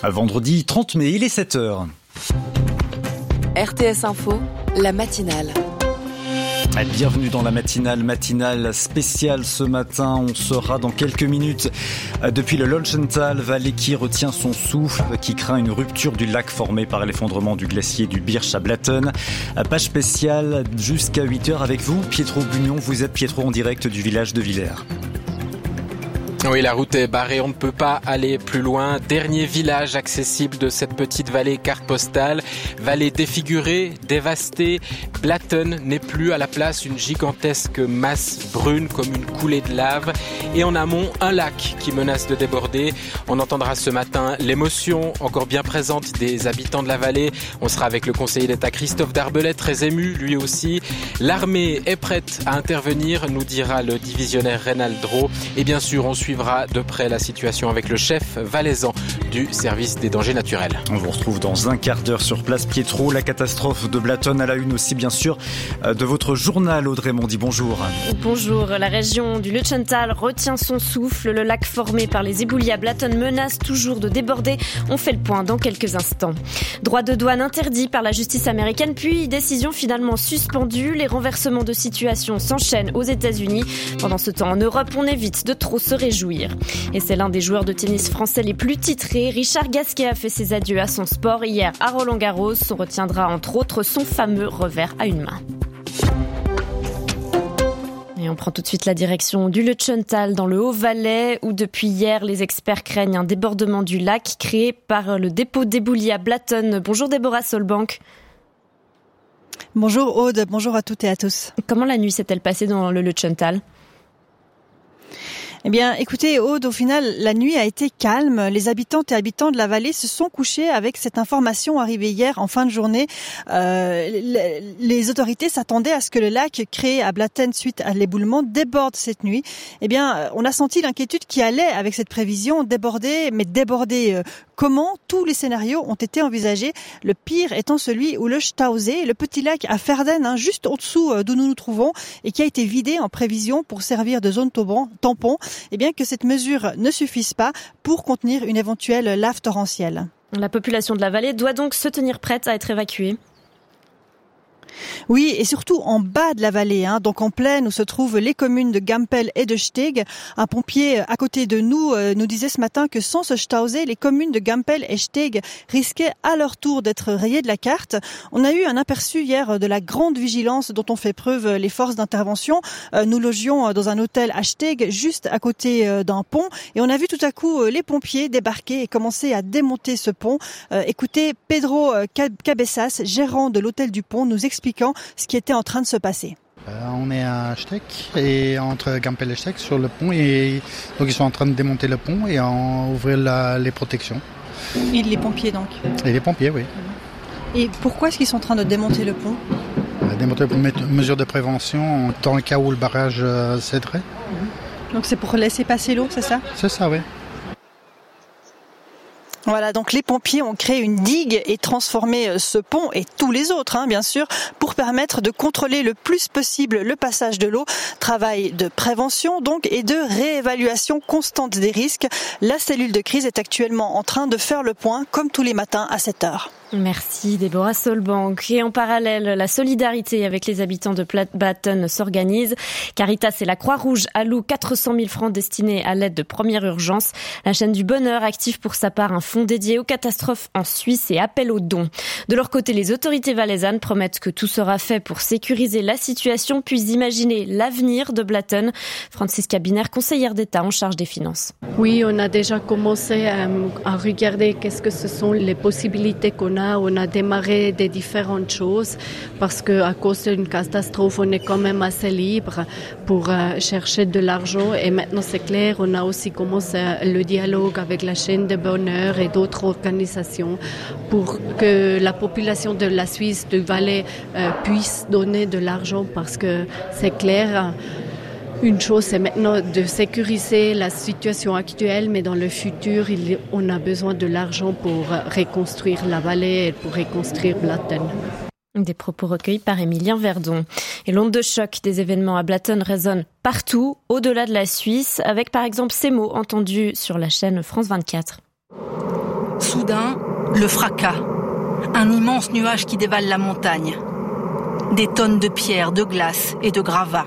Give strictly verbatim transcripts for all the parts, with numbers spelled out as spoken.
Vendredi trente mai, il est sept heures. R T S Info, la matinale. Bienvenue dans la matinale, matinale spéciale ce matin. On sera dans quelques minutes depuis le Lötschental, vallée qui retient son souffle, qui craint une rupture du lac formé par l'effondrement du glacier du Birch à Blatten. Page spéciale jusqu'à huit heures avec vous, Pietro Bugnon. Vous êtes Pietro en direct du village de Villers. Oui, la route est barrée, on ne peut pas aller plus loin. Dernier village accessible de cette petite vallée carte postale. Vallée défigurée, dévastée. Blatten n'est plus à la place, une gigantesque masse brune comme une coulée de lave. Et en amont, un lac qui menace de déborder. On entendra ce matin l'émotion encore bien présente des habitants de la vallée. On sera avec le conseiller d'État Christophe Darbellet, très ému lui aussi. L'armée est prête à intervenir, nous dira le divisionnaire Reynald Drault. Et bien sûr, on suit de près la situation avec le chef valaisan du service des dangers naturels. On vous retrouve dans un quart d'heure sur place, Pietro. La catastrophe de Blatten à la une aussi, bien sûr, de votre journal. Audrey Mondy, bonjour. Bonjour. La région du Lötschental retient son souffle. Le lac formé par les éboulis à Blatten menace toujours de déborder. On fait le point dans quelques instants. Droit de douane interdit par la justice américaine, puis décision finalement suspendue. Les renversements de situation s'enchaînent aux États-Unis. Pendant ce temps, en Europe, on évite de trop se réjouir. Et c'est l'un des joueurs de tennis français les plus titrés. Richard Gasquet a fait ses adieux à son sport hier à Roland-Garros. On retiendra entre autres son fameux revers à une main. Et on prend tout de suite la direction du Lötschental dans le Haut-Valais où depuis hier les experts craignent un débordement du lac créé par le dépôt d'éboulis à Blatten. Bonjour Déborah Solbank. Bonjour Aude, bonjour à toutes et à tous. Comment la nuit s'est-elle passée dans le Lötschental ? Eh bien, écoutez, Aude, au final, la nuit a été calme. Les habitantes et habitants de la vallée se sont couchés avec cette information arrivée hier en fin de journée. Euh, les autorités s'attendaient à ce que le lac créé à Blatten suite à l'éboulement déborde cette nuit. Eh bien, on a senti l'inquiétude qui allait avec cette prévision, déborder, mais déborder euh, comment? Tous les scénarios ont été envisagés. Le pire étant celui où le Stausee, le petit lac à Verden, hein, juste au-dessous d'où nous nous trouvons, et qui a été vidé en prévision pour servir de zone tampon. Et bien que cette mesure ne suffise pas pour contenir une éventuelle lave torrentielle. La population de la vallée doit donc se tenir prête à être évacuée. Oui, et surtout en bas de la vallée, hein, donc en plaine où se trouvent les communes de Gampel et de Steg. Un pompier à côté de nous euh, nous disait ce matin que sans ce Stausee, les communes de Gampel et Steg risquaient à leur tour d'être rayées de la carte. On a eu un aperçu hier de la grande vigilance dont ont fait preuve les forces d'intervention. Euh, nous logions dans un hôtel à Steg, juste à côté euh, d'un pont, et on a vu tout à coup euh, les pompiers débarquer et commencer à démonter ce pont. Euh, écoutez, Pedro Cabezas, gérant de l'hôtel du pont, nous explique expliquant ce qui était en train de se passer. Euh, on est à Steg et entre Gampel et Steg sur le pont et donc ils sont en train de démonter le pont et en ouvrir la, les protections. Et les pompiers donc. Et les pompiers, oui. Et pourquoi est-ce qu'ils sont en train de démonter le pont? euh, Démonter pour mettre mesures de prévention dans le cas où le barrage euh, céderait. Donc c'est pour laisser passer l'eau, c'est ça? C'est ça, oui. Voilà, donc les pompiers ont créé une digue et transformé ce pont et tous les autres, hein, bien sûr, pour permettre de contrôler le plus possible le passage de l'eau. Travail de prévention donc et de réévaluation constante des risques. La cellule de crise est actuellement en train de faire le point, comme tous les matins à sept heures. Merci Déborah Solbank. Et en parallèle, la solidarité avec les habitants de Blatten s'organise. Caritas et la Croix-Rouge allouent quatre cent mille francs destinés à l'aide de première urgence. La chaîne du Bonheur active pour sa part un fonds dédié aux catastrophes en Suisse et appelle aux dons. De leur côté, les autorités valaisannes promettent que tout sera fait pour sécuriser la situation puis imaginer l'avenir de Blatten. Francisca Biner, conseillère d'État en charge des finances. Oui, on a déjà commencé à, à regarder qu'est-ce que ce sont les possibilités qu'on a. On a démarré des différentes choses parce qu'à cause d'une catastrophe, on est quand même assez libre pour euh, chercher de l'argent. Et maintenant, c'est clair, on a aussi commencé le dialogue avec la chaîne de Bonheur et d'autres organisations pour que la population de la Suisse, du Valais, euh, puisse donner de l'argent parce que c'est clair. Une chose, c'est maintenant de sécuriser la situation actuelle, mais dans le futur, il, on a besoin de l'argent pour reconstruire la vallée et pour reconstruire Blatten. Des propos recueillis par Émilien Verdon. Et l'onde de choc des événements à Blatten résonne partout, au-delà de la Suisse, avec par exemple ces mots entendus sur la chaîne France vingt-quatre. soudain, le fracas. Un immense nuage qui dévale la montagne. Des tonnes de pierres, de glace et de gravats.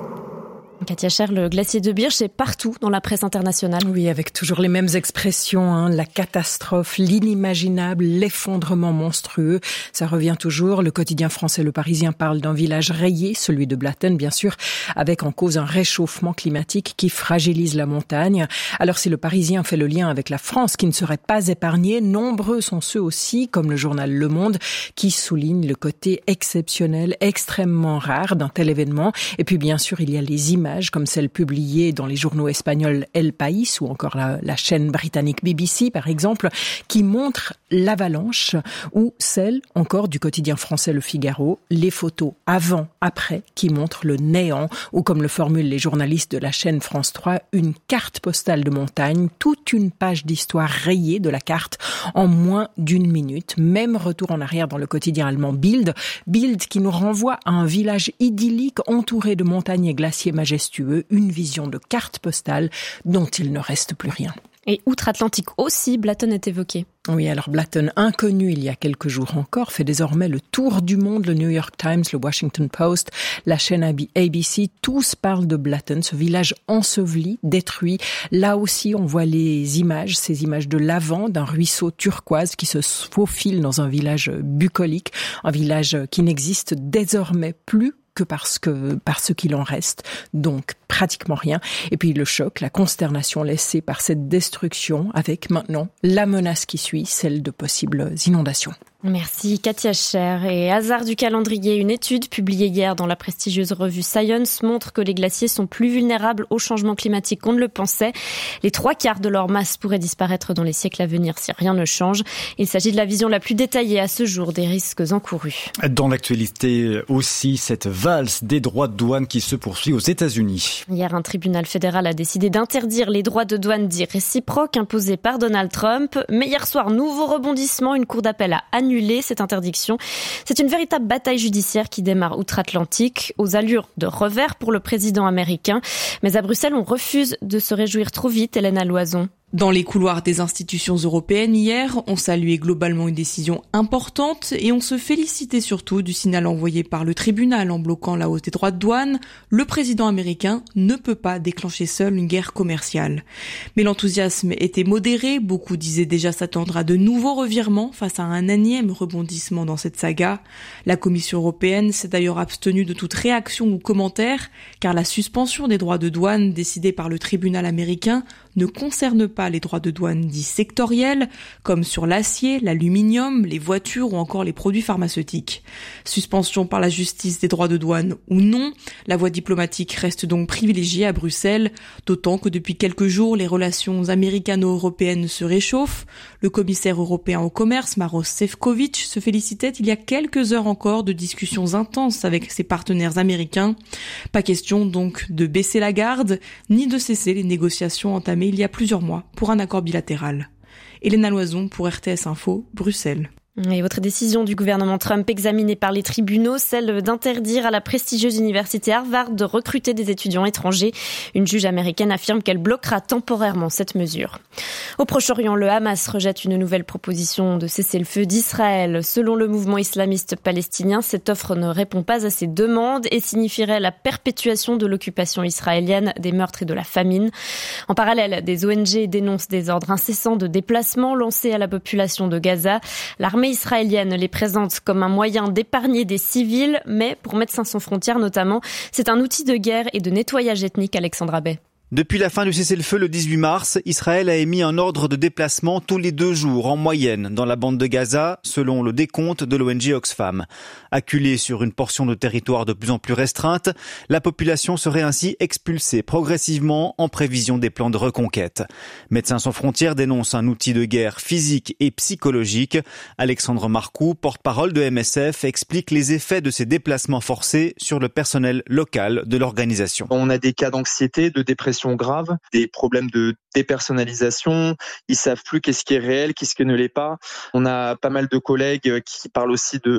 Katia Scher, le glacier de Birch, c'est partout dans la presse internationale. Oui, avec toujours les mêmes expressions, hein, la catastrophe, l'inimaginable, l'effondrement monstrueux. Ça revient toujours. Le quotidien français Le Parisien parle d'un village rayé, celui de Blatten, bien sûr, avec en cause un réchauffement climatique qui fragilise la montagne. Alors si Le Parisien fait le lien avec la France, qui ne serait pas épargnée, nombreux sont ceux aussi, comme le journal Le Monde, qui soulignent le côté exceptionnel, extrêmement rare d'un tel événement. Et puis bien sûr, il y a les images comme celle publiée dans les journaux espagnols El País ou encore la, la chaîne britannique B B C par exemple, qui montrent l'avalanche, ou celle encore du quotidien français Le Figaro, les photos avant, après, qui montrent le néant, ou comme le formulent les journalistes de la chaîne France trois, une carte postale de montagne, toute une page d'histoire rayée de la carte en moins d'une minute. Même retour en arrière dans le quotidien allemand Bild, Bild qui nous renvoie à un village idyllique entouré de montagnes et glaciers majestueux, une vision de carte postale dont il ne reste plus rien. Et outre-Atlantique aussi, Blatten est évoqué. Oui, alors Blatten, inconnu il y a quelques jours encore, fait désormais le tour du monde. Le New York Times, le Washington Post, la chaîne A B C, tous parlent de Blatten, ce village enseveli, détruit. Là aussi, on voit les images, ces images de l'avant d'un ruisseau turquoise qui se faufile dans un village bucolique, un village qui n'existe désormais plus que parce que par ce qu'il en reste, donc pratiquement rien. Et puis le choc, la consternation laissée par cette destruction, avec maintenant la menace qui suit, celle de possibles inondations. Merci Katia Scher. Et hasard du calendrier, une étude publiée hier dans la prestigieuse revue Science montre que les glaciers sont plus vulnérables au changement climatique qu'on ne le pensait. Les trois quarts de leur masse pourraient disparaître dans les siècles à venir si rien ne change. Il s'agit de la vision la plus détaillée à ce jour des risques encourus. Dans l'actualité aussi, cette valse des droits de douane qui se poursuit aux États-Unis. Hier, un tribunal fédéral a décidé d'interdire les droits de douane dits réciproques imposés par Donald Trump. Mais hier soir, nouveau rebondissement, une cour d'appel a annulé cette interdiction. C'est une véritable bataille judiciaire qui démarre outre-Atlantique, aux allures de revers pour le président américain. Mais à Bruxelles, on refuse de se réjouir trop vite, Hélène Loison. Dans les couloirs des institutions européennes hier, on saluait globalement une décision importante et on se félicitait surtout du signal envoyé par le tribunal en bloquant la hausse des droits de douane. Le président américain ne peut pas déclencher seul une guerre commerciale. Mais l'enthousiasme était modéré, beaucoup disaient déjà s'attendre à de nouveaux revirements face à un énième rebondissement dans cette saga. La Commission européenne s'est d'ailleurs abstenue de toute réaction ou commentaire, car la suspension des droits de douane décidée par le tribunal américain ne concerne pas les droits de douane dits sectoriels, comme sur l'acier, l'aluminium, les voitures ou encore les produits pharmaceutiques. Suspension par la justice des droits de douane ou non, la voie diplomatique reste donc privilégiée à Bruxelles, d'autant que depuis quelques jours, les relations américano-européennes se réchauffent. Le commissaire européen au commerce, Maroš Šefčovič, se félicitait il y a quelques heures encore de discussions intenses avec ses partenaires américains. Pas question donc de baisser la garde, ni de cesser les négociations entamées il y a plusieurs mois pour un accord bilatéral. Hélène Loison pour R T S Info, Bruxelles. Et votre décision du gouvernement Trump examinée par les tribunaux, celle d'interdire à la prestigieuse université Harvard de recruter des étudiants étrangers. Une juge américaine affirme qu'elle bloquera temporairement cette mesure. Au Proche-Orient, le Hamas rejette une nouvelle proposition de cessez-le-feu d'Israël. Selon le mouvement islamiste palestinien, cette offre ne répond pas à ses demandes et signifierait la perpétuation de l'occupation israélienne, des meurtres et de la famine. En parallèle, des O N G dénoncent des ordres incessants de déplacement lancés à la population de Gaza. L'armée israélienne les présente comme un moyen d'épargner des civils, mais pour Médecins sans frontières notamment, c'est un outil de guerre et de nettoyage ethnique, Alexandra Bay. Depuis la fin du cessez-le-feu le dix-huit mars, Israël a émis un ordre de déplacement tous les deux jours en moyenne dans la bande de Gaza, selon le décompte de l'O N G Oxfam. Acculée sur une portion de territoire de plus en plus restreinte, la population serait ainsi expulsée progressivement en prévision des plans de reconquête. Médecins sans frontières dénonce un outil de guerre physique et psychologique. Alexandre Marcoux, porte-parole de M S F, explique les effets de ces déplacements forcés sur le personnel local de l'organisation. On a des cas d'anxiété, de dépression graves, des problèmes de dépersonnalisation, ils savent plus qu'est-ce qui est réel, qu'est-ce qui ne l'est pas. On a pas mal de collègues qui parlent aussi de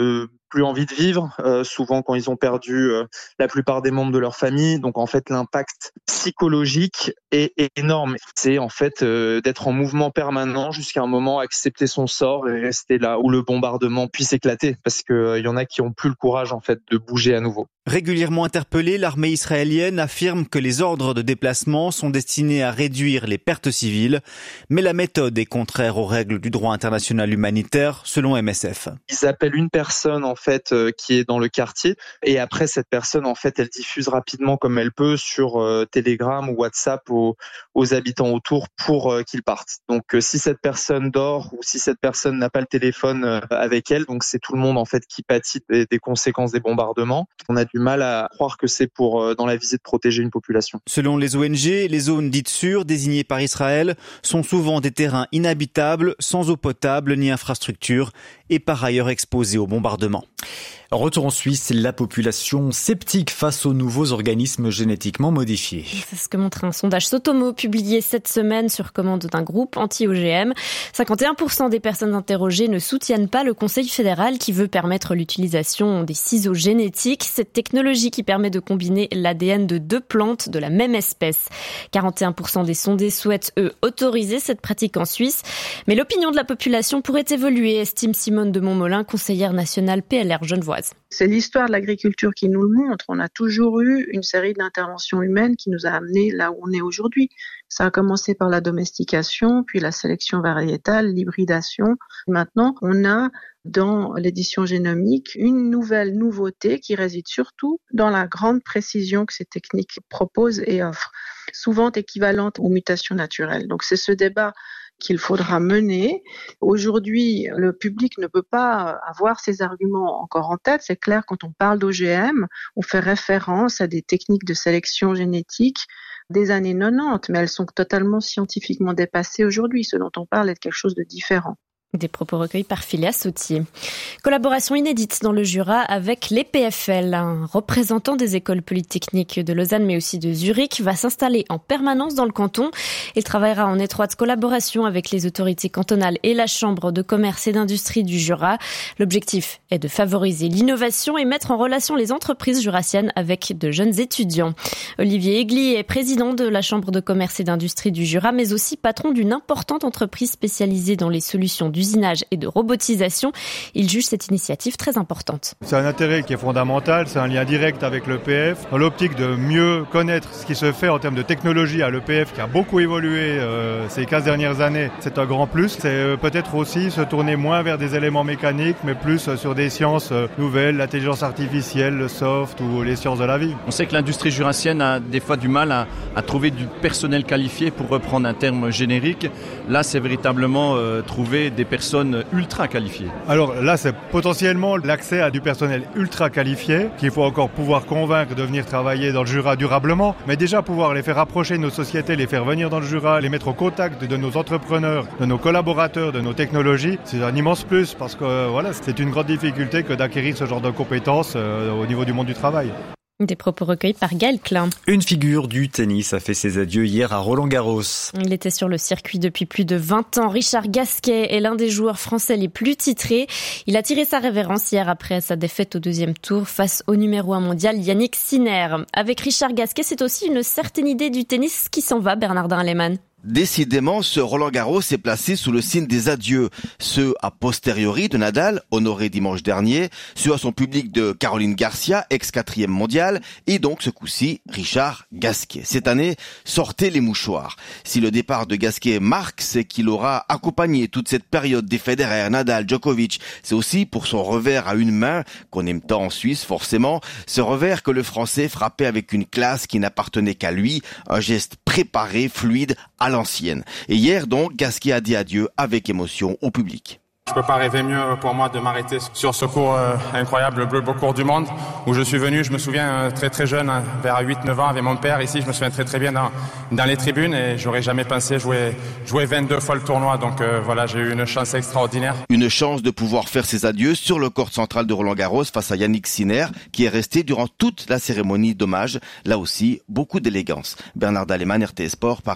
plus envie de vivre, euh, souvent quand ils ont perdu euh, la plupart des membres de leur famille. Donc en fait, l'impact psychologique est, est énorme. C'est en fait euh, d'être en mouvement permanent jusqu'à un moment, accepter son sort et rester là où le bombardement puisse éclater, parce qu'il euh, y en a qui ont plus le courage en fait de bouger à nouveau. Régulièrement interpellée, l'armée israélienne affirme que les ordres de déplacement sont destinés à réduire les pertes civiles, mais la méthode est contraire aux règles du droit international humanitaire, selon M S F. Ils appellent une personne en fait euh, qui est dans le quartier, et après cette personne en fait elle diffuse rapidement comme elle peut sur euh, Telegram ou WhatsApp aux, aux habitants autour pour euh, qu'ils partent. Donc euh, si cette personne dort ou si cette personne n'a pas le téléphone euh, avec elle, donc c'est tout le monde en fait qui pâtit des, des conséquences des bombardements. On a du mal à croire que c'est pour euh, dans la visée de protéger une population. Selon les O N G, les zones dites sûres désignées par Israël sont souvent des terrains inhabitables, sans eau potable ni infrastructure, et par ailleurs exposés aux bombardements. Retour en Suisse, la population sceptique face aux nouveaux organismes génétiquement modifiés. C'est ce que montre un sondage Sotomo publié cette semaine sur commande d'un groupe anti-O G M. cinquante et un pour cent des personnes interrogées ne soutiennent pas le Conseil fédéral qui veut permettre l'utilisation des ciseaux génétiques, cette technologie qui permet de combiner l'A D N de deux plantes de la même espèce. quarante et un pour cent des sondés souhaitent, eux, autoriser cette pratique en Suisse. Mais l'opinion de la population pourrait évoluer, estime Simone de Montmolin, conseillère nationale P L R genevoise. C'est l'histoire de l'agriculture qui nous le montre. On a toujours eu une série d'interventions humaines qui nous a amenés là où on est aujourd'hui. Ça a commencé par la domestication, puis la sélection variétale, l'hybridation. Maintenant, on a dans l'édition génomique une nouvelle nouveauté qui réside surtout dans la grande précision que ces techniques proposent et offrent, souvent équivalente aux mutations naturelles. Donc c'est ce débat qu'il faudra mener. Aujourd'hui, le public ne peut pas avoir ces arguments encore en tête. C'est clair, quand on parle d'O G M, on fait référence à des techniques de sélection génétique des années quatre-vingt-dix, mais elles sont totalement scientifiquement dépassées aujourd'hui. Ce dont on parle est de quelque chose de différent. Des propos recueillis par Philia Sautier. Collaboration inédite dans le Jura avec les P F L. Un représentant des écoles polytechniques de Lausanne mais aussi de Zurich va s'installer en permanence dans le canton. Il travaillera en étroite collaboration avec les autorités cantonales et la Chambre de commerce et d'industrie du Jura. L'objectif est de favoriser l'innovation et mettre en relation les entreprises jurassiennes avec de jeunes étudiants. Olivier Egli est président de la Chambre de commerce et d'industrie du Jura mais aussi patron d'une importante entreprise spécialisée dans les solutions d'usinage et de robotisation. Il juge cette initiative très importante. C'est un intérêt qui est fondamental, c'est un lien direct avec l'E P F, dans l'optique de mieux connaître ce qui se fait en termes de technologie à l'E P F qui a beaucoup évolué euh, ces quinze dernières années. C'est un grand plus. C'est euh, peut-être aussi se tourner moins vers des éléments mécaniques, mais plus euh, sur des sciences euh, nouvelles, l'intelligence artificielle, le soft ou les sciences de la vie. On sait que l'industrie jurassienne a des fois du mal à, à trouver du personnel qualifié, pour reprendre un terme générique. Là, c'est véritablement euh, trouver des personnes ultra qualifiées. Alors là, c'est potentiellement l'accès à du personnel ultra qualifié qu'il faut encore pouvoir convaincre de venir travailler dans le Jura durablement, mais déjà pouvoir les faire approcher de nos sociétés, les faire venir dans le Jura, les mettre au contact de nos entrepreneurs, de nos collaborateurs, de nos technologies, c'est un immense plus parce que euh, voilà, c'est une grande difficulté que d'acquérir ce genre de compétences euh, au niveau du monde du travail. Des propos recueillis par Gaël Klein. Une figure du tennis a fait ses adieux hier à Roland-Garros. Il était sur le circuit depuis plus de vingt ans. Richard Gasquet est l'un des joueurs français les plus titrés. Il a tiré sa révérence hier après sa défaite au deuxième tour face au numéro un mondial Yannick Sinner. Avec Richard Gasquet, c'est aussi une certaine idée du tennis qui s'en va, Bernardin Lehmann. Décidément, ce Roland-Garros est placé sous le signe des adieux. Ceux a posteriori de Nadal, honoré dimanche dernier, ceux à son public de Caroline Garcia, ex-quatrième mondiale, et donc ce coup-ci, Richard Gasquet. Cette année, sortez les mouchoirs. Si le départ de Gasquet marque, c'est qu'il aura accompagné toute cette période des Federer, Nadal, Djokovic. C'est aussi pour son revers à une main, qu'on aime tant en Suisse forcément, ce revers que le Français frappait avec une classe qui n'appartenait qu'à lui, un geste préparé, fluide, à l'ancienne. Et hier donc, Gasquet a dit adieu avec émotion au public. Je peux pas rêver mieux pour moi de m'arrêter sur ce cours euh, incroyable, le plus beau cours du monde, où je suis venu, je me souviens euh, très très jeune, hein, vers huit neuf ans avec mon père ici, je me souviens très très bien dans, dans les tribunes et j'aurais jamais pensé jouer, jouer vingt-deux fois le tournoi, donc euh, voilà, j'ai eu une chance extraordinaire. Une chance de pouvoir faire ses adieux sur le court central de Roland-Garros face à Yannick Sinner, qui est resté durant toute la cérémonie d'hommage, là aussi beaucoup d'élégance. Bernard Lehmann, R T S Sport, Paris.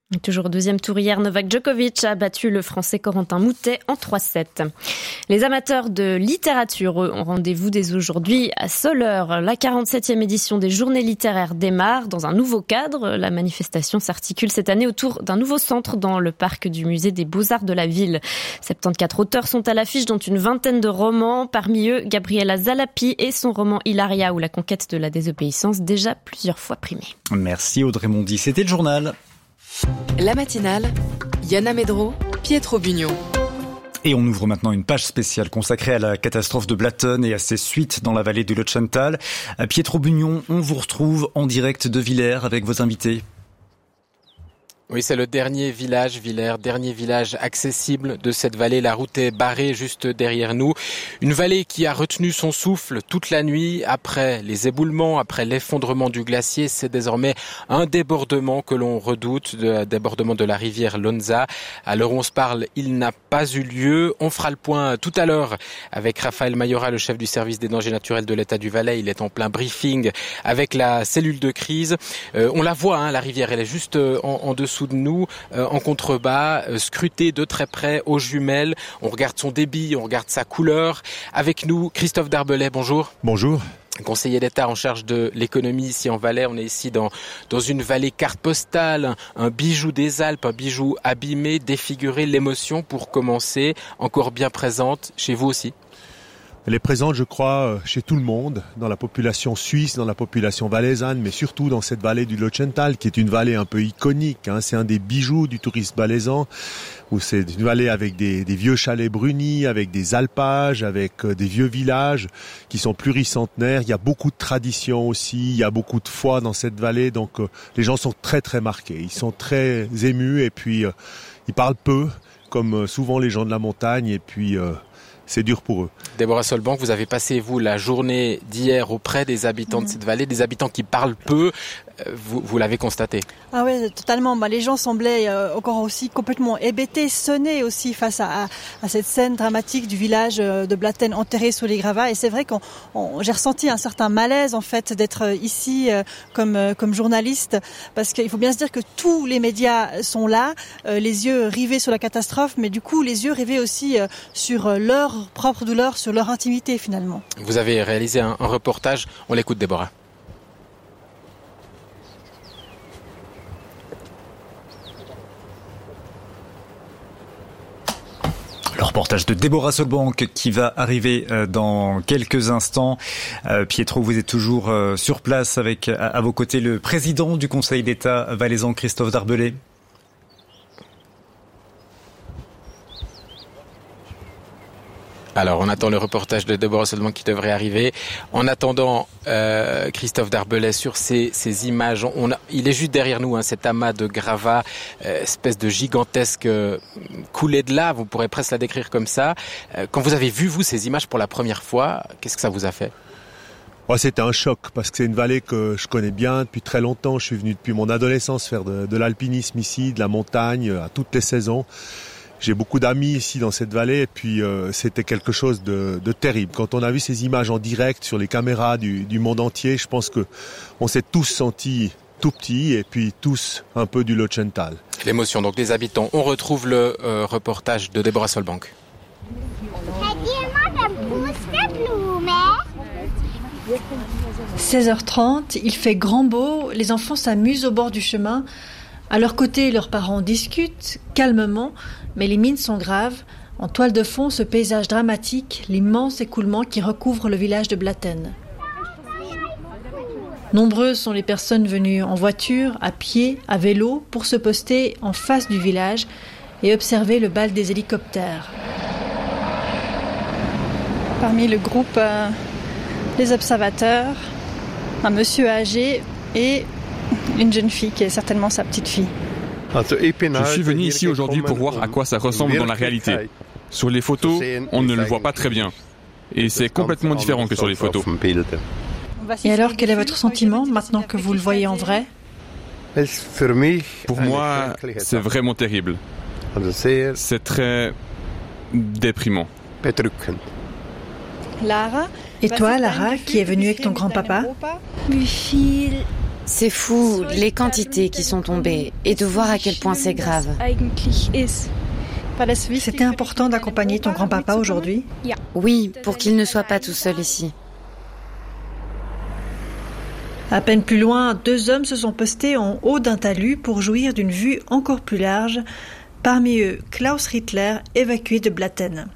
Toujours au deuxième tour hier, Novak Djokovic a battu le Français Corentin Moutet en trois sept. Les amateurs de littérature eux, ont rendez-vous dès aujourd'hui à Soleure. La quarante-septième édition des Journées littéraires démarre dans un nouveau cadre. La manifestation s'articule cette année autour d'un nouveau centre dans le parc du musée des Beaux-Arts de la ville. soixante-quatorze auteurs sont à l'affiche, dont une vingtaine de romans. Parmi eux, Gabriela Zalapi et son roman Hilaria ou la conquête de la désobéissance, déjà plusieurs fois primé. Merci Audrey Mondy, c'était le journal. La matinale, Yana Medro, Pietro Bugno. Et on ouvre maintenant une page spéciale consacrée à la catastrophe de Blatten et à ses suites dans la vallée du Lochental. Pietro Bugno, on vous retrouve en direct de Villers avec vos invités. Oui, c'est le dernier village, Villers, dernier village accessible de cette vallée. La route est barrée juste derrière nous. Une vallée qui a retenu son souffle toute la nuit après les éboulements, après l'effondrement du glacier. C'est désormais un débordement que l'on redoute, le débordement de la rivière Lonza. À l'heure où on se parle, il n'a pas eu lieu. On fera le point tout à l'heure avec Raphaël Mayora, le chef du service des dangers naturels de l'État du Valais. Il est en plein briefing avec la cellule de crise. Euh, on la voit, hein, la rivière, elle est juste en, en dessous de nous, euh, en contrebas, euh, scruté de très près aux jumelles. On regarde son débit, on regarde sa couleur. Avec nous, Christophe Darbelay, bonjour. Bonjour. Conseiller d'État en charge de l'économie ici en Valais. On est ici dans, dans une vallée carte postale, un bijou des Alpes, un bijou abîmé, défiguré. L'émotion, pour commencer, encore bien présente chez vous aussi. Elle est présente, je crois, chez tout le monde, dans la population suisse, dans la population valaisanne, mais surtout dans cette vallée du Lochental, qui est une vallée un peu iconique. Hein. C'est un des bijoux du tourisme valaisan, où c'est une vallée avec des, des vieux chalets brunis, avec des alpages, avec des vieux villages qui sont pluricentenaires. Il y a beaucoup de traditions aussi, il y a beaucoup de foi dans cette vallée, donc euh, les gens sont très très marqués. Ils sont très émus et puis euh, ils parlent peu, comme euh, souvent les gens de la montagne, et puis... Euh, c'est dur pour eux. Déborah Solbank, vous avez passé, vous, la journée d'hier auprès des habitants mmh. de cette vallée, des habitants qui parlent peu. Vous, vous l'avez constaté. Ah oui, totalement. Bah, les gens semblaient euh, encore aussi complètement hébétés, sonnés aussi face à, à, à cette scène dramatique du village de Blatten enterré sous les gravats. Et c'est vrai que j'ai ressenti un certain malaise en fait d'être ici euh, comme euh, comme journaliste, parce qu'il faut bien se dire que tous les médias sont là, euh, les yeux rivés sur la catastrophe, mais du coup les yeux rivés aussi euh, sur euh, leur propre douleur, sur leur intimité finalement. Vous avez réalisé un, un reportage. On l'écoute, Déborah. Le reportage de Déborah Solbank qui va arriver dans quelques instants. Pietro, vous êtes toujours sur place avec à vos côtés le président du Conseil d'État valaisan, Christophe Darbelay. Alors, on attend le reportage de Déborah Solbank qui devrait arriver. En attendant, euh, Christophe Darbelay, sur ces, ces images, on a, il est juste derrière nous, hein, cet amas de gravats, euh, espèce de gigantesque euh, coulée de lave, on pourrait presque la décrire comme ça. Euh, quand vous avez vu, vous, ces images pour la première fois, qu'est-ce que ça vous a fait ? Ouais, c'était un choc parce que c'est une vallée que je connais bien depuis très longtemps. Je suis venu depuis mon adolescence faire de, de l'alpinisme ici, de la montagne, à toutes les saisons. J'ai beaucoup d'amis ici dans cette vallée et puis euh, c'était quelque chose de, de terrible. Quand on a vu ces images en direct sur les caméras du, du monde entier, je pense que on s'est tous sentis tout petits et puis tous un peu du Lochental. L'émotion donc des habitants. On retrouve le euh, reportage de Déborah Solbank. seize heures trente, il fait grand beau, les enfants s'amusent au bord du chemin. À leur côté, leurs parents discutent calmement, mais les mines sont graves. En toile de fond, ce paysage dramatique, l'immense écoulement qui recouvre le village de Blatten. Nombreuses sont les personnes venues en voiture, à pied, à vélo, pour se poster en face du village et observer le bal des hélicoptères. Parmi le groupe, euh, les observateurs, un monsieur âgé et une jeune fille qui est certainement sa petite fille. Je suis venu ici aujourd'hui pour voir à quoi ça ressemble dans la réalité. Sur les photos, on ne le voit pas très bien. Et c'est complètement différent que sur les photos. Et alors, quel est votre sentiment maintenant que vous le voyez en vrai ? Pour moi, c'est vraiment terrible. C'est très déprimant. Lara ? Et toi, Lara, qui est venue avec ton grand-papa ? C'est fou, les quantités qui sont tombées, et de voir à quel point c'est grave. C'était important d'accompagner ton grand-papa aujourd'hui ? Oui, pour qu'il ne soit pas tout seul ici. À peine plus loin, deux hommes se sont postés en haut d'un talus pour jouir d'une vue encore plus large. Parmi eux, Klaus Rittler, évacué de Blatten.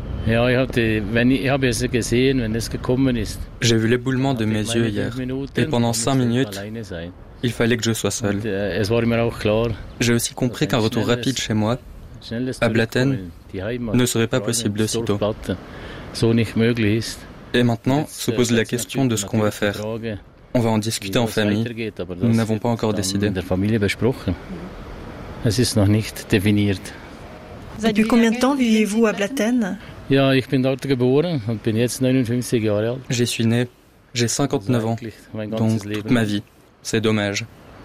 J'ai vu l'éboulement de mes yeux hier, et pendant cinq minutes, il fallait que je sois seul. J'ai aussi compris qu'un retour rapide chez moi, à Blatten, ne serait pas possible de sitôt. Et maintenant, se pose la question de ce qu'on va faire. On va en discuter en famille. Nous n'avons pas encore décidé. Depuis combien de temps vivez-vous à Blatten ? J'y suis né. J'ai cinquante-neuf ans. Donc toute ma vie. C'est dommage.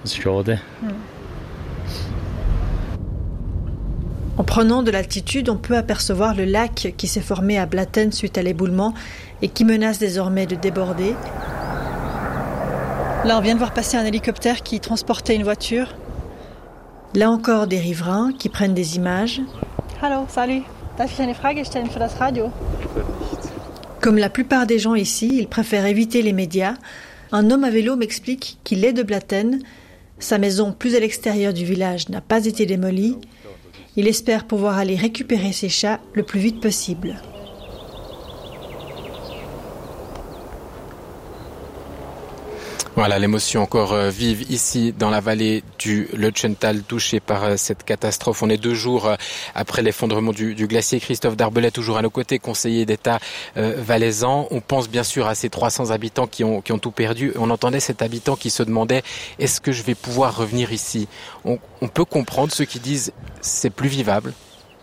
En prenant de l'altitude, on peut apercevoir le lac qui s'est formé à Blatten suite à l'éboulement et qui menace désormais de déborder. Là, on vient de voir passer un hélicoptère qui transportait une voiture. Là encore, des riverains qui prennent des images. Hallo, salut. Darf ich eine Frage stellen für das Radio? Comme la plupart des gens ici, ils préfèrent éviter les médias. Un homme à vélo m'explique qu'il est de Blatten. Sa maison, plus à l'extérieur du village, n'a pas été démolie. Il espère pouvoir aller récupérer ses chats le plus vite possible. Voilà, l'émotion encore euh, vive ici dans la vallée du Lötschental, touchée par euh, cette catastrophe. On est deux jours euh, après l'effondrement du, du glacier. Christophe Darbelet, toujours à nos côtés, conseiller d'État euh, valaisan. On pense bien sûr à ces trois cents habitants qui ont, qui ont tout perdu. On entendait cet habitant qui se demandait « Est-ce que je vais pouvoir revenir ici ?» on, on peut comprendre ceux qui disent « C'est plus vivable ».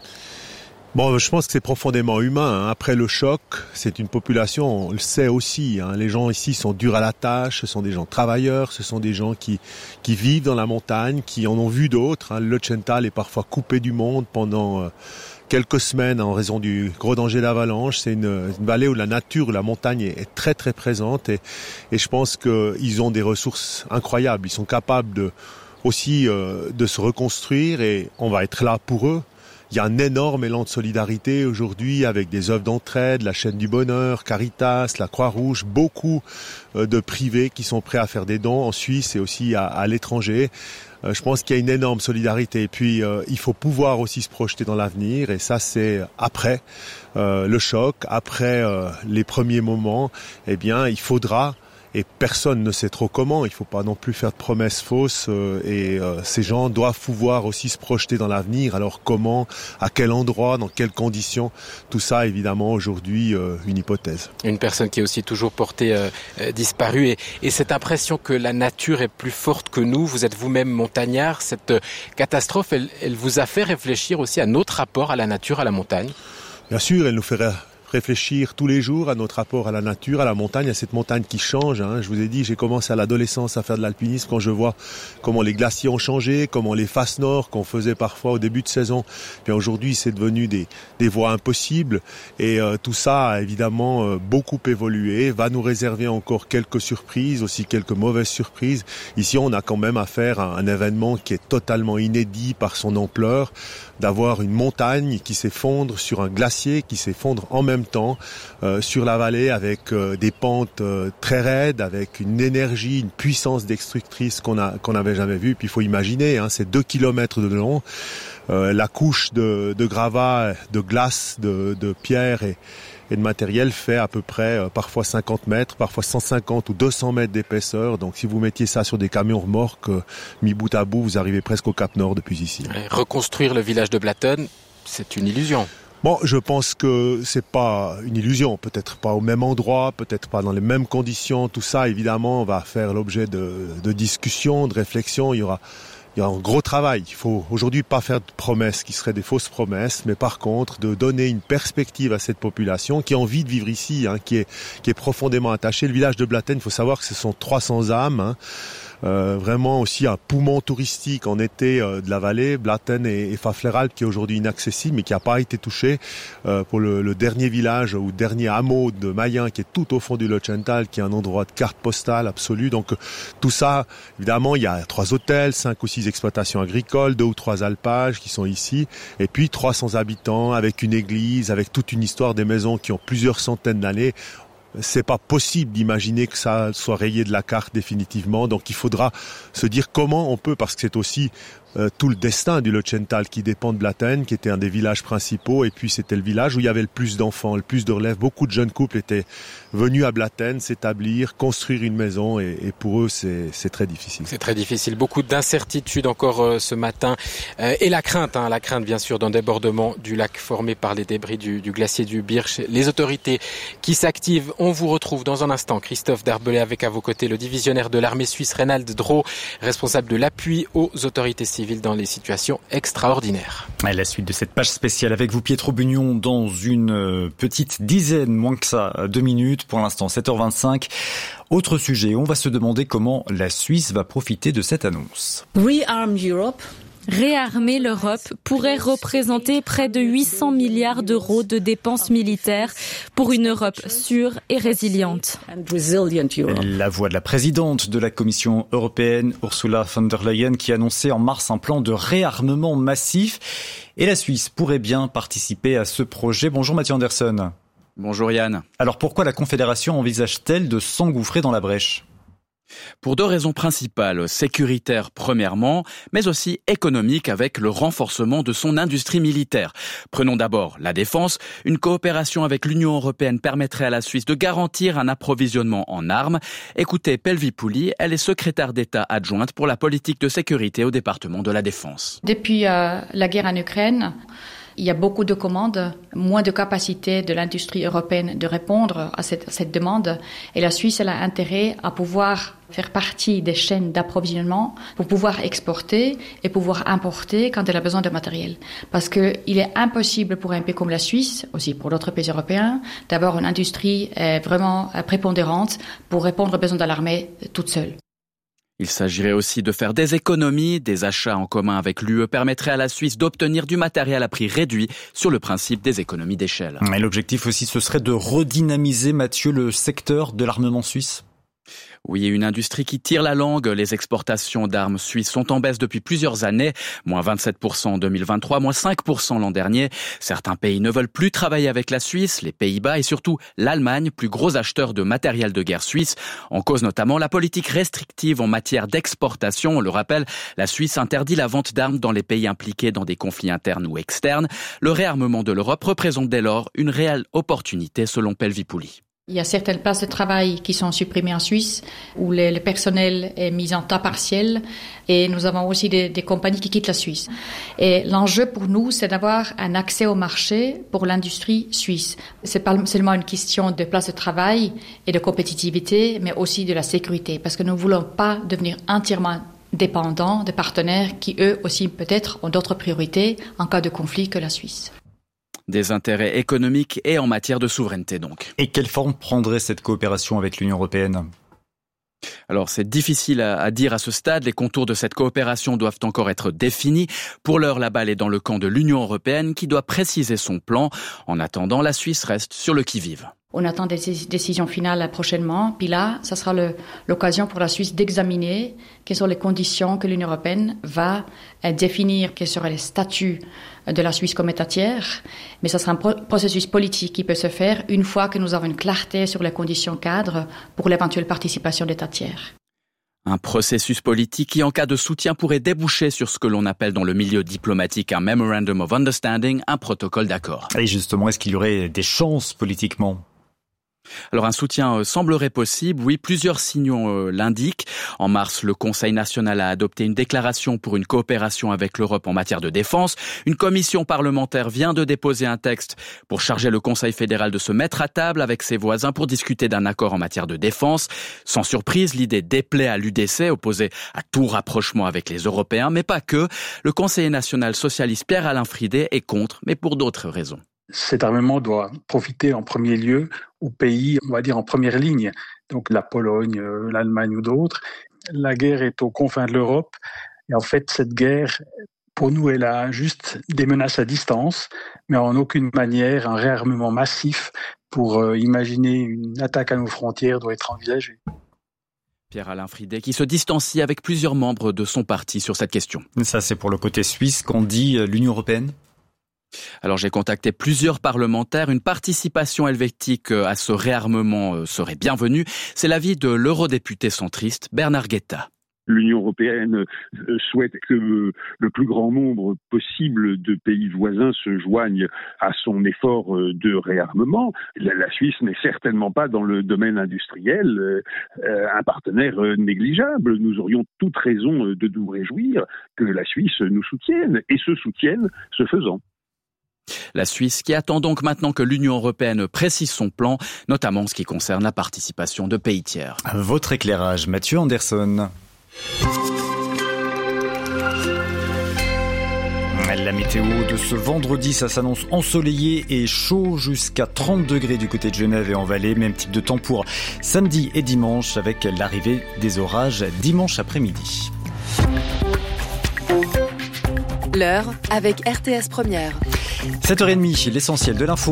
Bon, je pense que c'est profondément humain. Après le choc, c'est une population, on le sait aussi. Hein, les gens ici sont durs à la tâche, ce sont des gens travailleurs, ce sont des gens qui qui vivent dans la montagne, qui en ont vu d'autres. Hein. Le Lötschental est parfois coupé du monde pendant euh, quelques semaines en raison du gros danger d'avalanche. C'est une, une vallée où la nature, la montagne est, est très très présente et, et je pense qu'ils ont des ressources incroyables. Ils sont capables de aussi euh, de se reconstruire et on va être là pour eux. Il y a un énorme élan de solidarité aujourd'hui avec des œuvres d'entraide, la chaîne du bonheur, Caritas, la Croix-Rouge, beaucoup de privés qui sont prêts à faire des dons en Suisse et aussi à, à l'étranger. Euh, je pense qu'il y a une énorme solidarité. Et puis, euh, il faut pouvoir aussi se projeter dans l'avenir. Et ça, c'est après euh, le choc, après euh, les premiers moments. Eh bien, il faudra... Et personne ne sait trop comment, il ne faut pas non plus faire de promesses fausses euh, et euh, ces gens doivent pouvoir aussi se projeter dans l'avenir. Alors comment, à quel endroit, dans quelles conditions, tout ça évidemment aujourd'hui euh, une hypothèse. Une personne qui est aussi toujours portée euh, euh, disparue et, et cette impression que la nature est plus forte que nous, vous êtes vous-même montagnard, cette euh, catastrophe elle, elle vous a fait réfléchir aussi à notre rapport à la nature, à la montagne? Bien sûr, elle nous fait réfléchir tous les jours à notre rapport à la nature, à la montagne, à cette montagne qui change. Hein. Je vous ai dit, j'ai commencé à l'adolescence à faire de l'alpinisme quand je vois comment les glaciers ont changé, comment les faces nord qu'on faisait parfois au début de saison, bien aujourd'hui c'est devenu des, des voies impossibles et euh, tout ça a évidemment euh, beaucoup évolué, va nous réserver encore quelques surprises, aussi quelques mauvaises surprises. Ici on a quand même affaire à un événement qui est totalement inédit par son ampleur, d'avoir une montagne qui s'effondre sur un glacier qui s'effondre en même temps euh, sur la vallée avec euh, des pentes euh, très raides, avec une énergie, une puissance destructrice qu'on a qu'on n'avait jamais vue. Puis il faut imaginer, hein, c'est deux kilomètres de long, euh, la couche de, de gravats, de glace, de, de pierre et, et de matériel fait à peu près euh, parfois cinquante mètres, parfois cent cinquante ou deux cents mètres d'épaisseur. Donc si vous mettiez ça sur des camions remorques, euh, mis bout à bout, vous arrivez presque au Cap Nord depuis ici. Reconstruire le village de Blatten, c'est une illusion. Bon, je pense que c'est pas une illusion, peut-être pas au même endroit, peut-être pas dans les mêmes conditions. Tout ça, évidemment, va faire l'objet de, de discussions, de réflexions. Il y aura, il y aura un gros travail. Il faut aujourd'hui pas faire de promesses qui seraient des fausses promesses, mais par contre de donner une perspective à cette population qui a envie de vivre ici, hein, qui est qui est profondément attachée. Le village de Blatten, il faut savoir que ce sont trois cents âmes. Hein. euh, vraiment aussi un poumon touristique en été euh, de la vallée, Blatten et, et Pfaffleralp, qui est aujourd'hui inaccessible mais qui n'a pas été touché. Euh, pour le, le dernier village ou dernier hameau de Mayen qui est tout au fond du Lötschental, qui est un endroit de carte postale absolue. Donc tout ça, évidemment, il y a trois hôtels, cinq ou six exploitations agricoles, deux ou trois alpages qui sont ici, et puis trois cents habitants avec une église, avec toute une histoire, des maisons qui ont plusieurs centaines d'années. C'est pas possible d'imaginer que ça soit rayé de la carte définitivement. Donc il faudra se dire comment on peut, parce que c'est aussi euh, tout le destin du Lötschental qui dépend de Blatten, qui était un des villages principaux, et puis c'était le village où il y avait le plus d'enfants, le plus de relèves. Beaucoup de jeunes couples étaient venus à Blatten s'établir, construire une maison, et, et pour eux c'est, c'est très difficile. C'est très difficile, beaucoup d'incertitudes encore euh, ce matin, euh, et la crainte, hein, la crainte bien sûr d'un débordement du lac formé par les débris du, du glacier du Birch. Les autorités qui s'activent. On vous retrouve dans un instant, Christophe Darbelay, avec à vos côtés le divisionnaire de l'armée suisse Reinhard Droh, responsable de l'appui aux autorités civiles dans les situations extraordinaires. Et la suite de cette page spéciale avec vous, Pietro Bugnon, dans une petite dizaine, moins que ça, deux minutes. Pour l'instant, sept heures vingt-cinq. Autre sujet, on va se demander comment la Suisse va profiter de cette annonce. Rearm Europe. Réarmer l'Europe pourrait représenter près de huit cents milliards d'euros de dépenses militaires pour une Europe sûre et résiliente. La voix de la présidente de la Commission européenne, Ursula von der Leyen, qui annonçait en mars un plan de réarmement massif. Et la Suisse pourrait bien participer à ce projet. Bonjour Mathieu Anderson. Bonjour Yann. Alors pourquoi la Confédération envisage-t-elle de s'engouffrer dans la brèche ? Pour deux raisons principales, sécuritaires premièrement, mais aussi économiques avec le renforcement de son industrie militaire. Prenons d'abord la défense. Une coopération avec l'Union européenne permettrait à la Suisse de garantir un approvisionnement en armes. Écoutez Pelvi Puli, elle est secrétaire d'État adjointe pour la politique de sécurité au département de la Défense. Depuis euh, la guerre en Ukraine, il y a beaucoup de commandes, moins de capacité de l'industrie européenne de répondre à cette, à cette demande. Et la Suisse, elle a intérêt à pouvoir faire partie des chaînes d'approvisionnement pour pouvoir exporter et pouvoir importer quand elle a besoin de matériel. Parce que il est impossible pour un pays comme la Suisse, aussi pour d'autres pays européens, d'avoir une industrie vraiment prépondérante pour répondre aux besoins de l'armée toute seule. Il s'agirait aussi de faire des économies. Des achats en commun avec l'U E permettraient à la Suisse d'obtenir du matériel à prix réduit sur le principe des économies d'échelle. Et l'objectif aussi, ce serait de redynamiser, Mathieu, le secteur de l'armement suisse ? Oui, une industrie qui tire la langue. Les exportations d'armes suisses sont en baisse depuis plusieurs années. Moins vingt-sept pour cent en deux mille vingt-trois, moins cinq pour cent l'an dernier. Certains pays ne veulent plus travailler avec la Suisse, les Pays-Bas et surtout l'Allemagne, plus gros acheteur de matériel de guerre suisse. En cause notamment la politique restrictive en matière d'exportation. On le rappelle, la Suisse interdit la vente d'armes dans les pays impliqués dans des conflits internes ou externes. Le réarmement de l'Europe représente dès lors une réelle opportunité selon Pelvi Puli. Il y a certaines places de travail qui sont supprimées en Suisse, où le, le personnel est mis en temps partiel, et nous avons aussi des, des compagnies qui quittent la Suisse. Et l'enjeu pour nous, c'est d'avoir un accès au marché pour l'industrie suisse. C'est pas seulement une question de place de travail et de compétitivité, mais aussi de la sécurité, parce que nous ne voulons pas devenir entièrement dépendants de partenaires qui, eux aussi, peut-être, ont d'autres priorités en cas de conflit que la Suisse. Des intérêts économiques et en matière de souveraineté donc. Et quelle forme prendrait cette coopération avec l'Union européenne ? Alors c'est difficile à, à dire à ce stade, les contours de cette coopération doivent encore être définis. Pour l'heure, la balle est dans le camp de l'Union européenne qui doit préciser son plan. En attendant, la Suisse reste sur le qui-vive. On attend des décisions finales prochainement. Puis là, ça sera le, l'occasion pour la Suisse d'examiner quelles sont les conditions que l'Union européenne va définir, quels seraient les statuts de la Suisse comme État tiers. Mais ça sera un pro- processus politique qui peut se faire une fois que nous avons une clarté sur les conditions cadres pour l'éventuelle participation d'États tiers. Un processus politique qui, en cas de soutien, pourrait déboucher sur ce que l'on appelle dans le milieu diplomatique un Memorandum of Understanding, un protocole d'accord. Et justement, est-ce qu'il y aurait des chances politiquement ? Alors un soutien euh, semblerait possible, oui, plusieurs signaux euh, l'indiquent. En mars, le Conseil national a adopté une déclaration pour une coopération avec l'Europe en matière de défense. Une commission parlementaire vient de déposer un texte pour charger le Conseil fédéral de se mettre à table avec ses voisins pour discuter d'un accord en matière de défense. Sans surprise, l'idée déplaît à l'U D C, opposé à tout rapprochement avec les Européens, mais pas que. Le conseiller national socialiste Pierre-Alain Fridet est contre, mais pour d'autres raisons. Cet armement doit profiter en premier lieu aux pays, on va dire, en première ligne, donc la Pologne, l'Allemagne ou d'autres. la guerre est aux confins de l'Europe. Et en fait, cette guerre, pour nous, elle a juste des menaces à distance, mais en aucune manière un réarmement massif pour euh, imaginer une attaque à nos frontières doit être envisagée. Pierre-Alain Fridet qui se distancie avec plusieurs membres de son parti sur cette question. Ça, c'est pour le côté suisse qu'en dit l'Union européenne. Alors j'ai contacté plusieurs parlementaires. Une participation helvétique à ce réarmement serait bienvenue. C'est l'avis de l'eurodéputé centriste Bernard Guetta. L'Union européenne souhaite que le plus grand nombre possible de pays voisins se joignent à son effort de réarmement. La Suisse n'est certainement pas dans le domaine industriel un partenaire négligeable. Nous aurions toute raison de nous réjouir que la Suisse nous soutienne et se soutienne ce faisant. La Suisse qui attend donc maintenant que l'Union européenne précise son plan, notamment en ce qui concerne la participation de pays tiers. Votre éclairage, Mathieu Anderson. La météo de ce vendredi, ça s'annonce ensoleillé et chaud jusqu'à trente degrés du côté de Genève et en Valais. Même type de temps pour samedi et dimanche avec l'arrivée des orages dimanche après-midi. L'heure avec R T S Première. sept heures trente, l'essentiel de l'info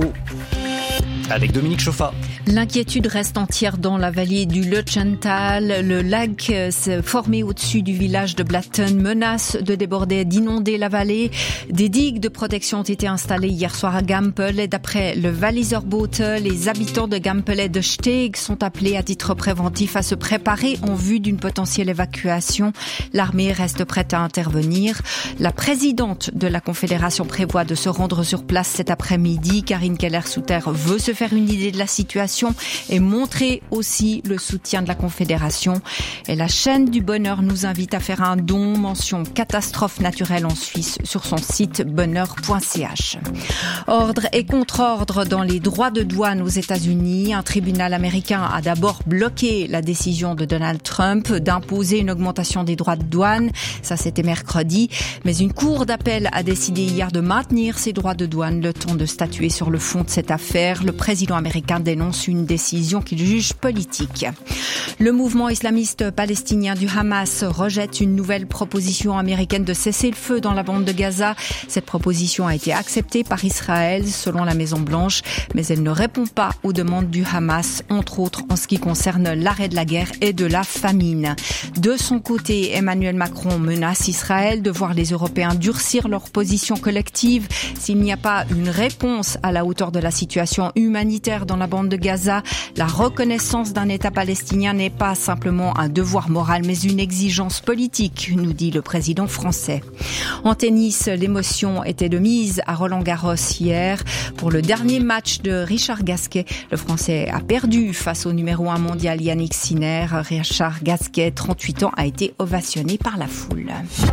avec Dominique Chauffat. L'inquiétude reste entière dans la vallée du Lötschental. Le lac formé au-dessus du village de Blatten menace de déborder, d'inonder la vallée. Des digues de protection ont été installées hier soir à Gampel. Et d'après le Walliser Bote, les habitants de Gampel et de Steeg sont appelés à titre préventif à se préparer en vue d'une potentielle évacuation. L'armée reste prête à intervenir. La présidente de la Confédération prévoit de se rendre sur place cet après-midi. Karine Keller-Souter veut se faire une idée de la situation et montrer aussi le soutien de la Confédération. Et la chaîne du bonheur nous invite à faire un don, mention catastrophe naturelle en Suisse, sur son site bonheur point c h. Ordre et contre-ordre dans les droits de douane aux États-Unis. Un tribunal américain a d'abord bloqué la décision de Donald Trump d'imposer une augmentation des droits de douane. Ça, c'était mercredi. Mais une cour d'appel a décidé hier de maintenir ces droits de douane, le temps de statuer sur le fond de cette affaire. Le président américain dénonce une décision qu'il juge politique. Le mouvement islamiste palestinien du Hamas rejette une nouvelle proposition américaine de cesser le feu dans la bande de Gaza. Cette proposition a été acceptée par Israël selon la Maison-Blanche, mais elle ne répond pas aux demandes du Hamas, entre autres en ce qui concerne l'arrêt de la guerre et de la famine. De son côté, Emmanuel Macron menace Israël de voir les Européens durcir leur position collective s'il n'y a pas une réponse à la hauteur de la situation humanitaire dans la bande de Gaza. La reconnaissance d'un État palestinien n'est pas simplement un devoir moral, mais une exigence politique, nous dit le président français. En tennis, l'émotion était de mise à Roland-Garros hier. Pour le dernier match de Richard Gasquet, le Français a perdu face au numéro un mondial Yannick Sinner. Richard Gasquet, trente-huit ans, a été ovationné par la foule.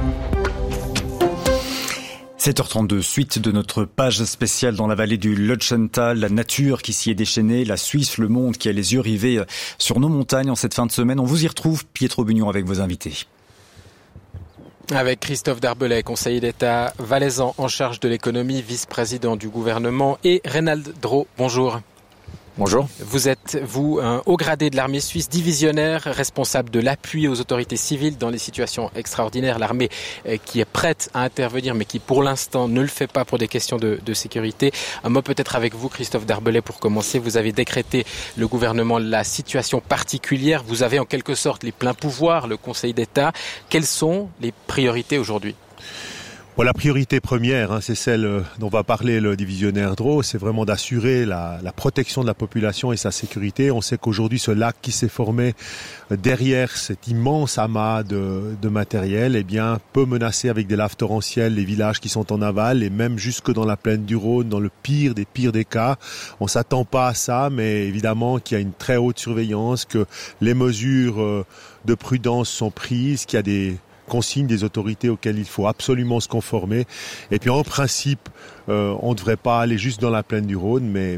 sept heures trente-deux, suite de notre page spéciale dans la vallée du Lötschental, la nature qui s'y est déchaînée, la Suisse, le monde qui a les yeux rivés sur nos montagnes en cette fin de semaine. On vous y retrouve, Pietro Bugnon avec vos invités. Avec Christophe Darbelay, conseiller d'État valaisan en charge de l'économie, vice-président du gouvernement, et Reynald Draud. Bonjour. Bonjour. Vous êtes, vous, un haut gradé de l'armée suisse, divisionnaire, responsable de l'appui aux autorités civiles dans les situations extraordinaires. L'armée qui est prête à intervenir, mais qui pour l'instant ne le fait pas pour des questions de, de sécurité. Un mot peut-être avec vous, Christophe Darbelay, pour commencer. Vous avez décrété, le gouvernement, la situation particulière. Vous avez en quelque sorte les pleins pouvoirs, le Conseil d'État. Quelles sont les priorités aujourd'hui ? Bon, la priorité première, hein, c'est celle dont va parler le divisionnaire Draud, c'est vraiment d'assurer la, la protection de la population et sa sécurité. On sait qu'aujourd'hui, ce lac qui s'est formé derrière cet immense amas de, de matériel, eh bien, peut menacer avec des laves torrentielles les villages qui sont en aval et même jusque dans la plaine du Rhône, dans le pire des pires des cas. On s'attend pas à ça, mais évidemment qu'il y a une très haute surveillance, que les mesures de prudence sont prises, qu'il y a des consignes des autorités auxquelles il faut absolument se conformer. Et puis en principe, euh, on ne devrait pas aller juste dans la plaine du Rhône, mais, mais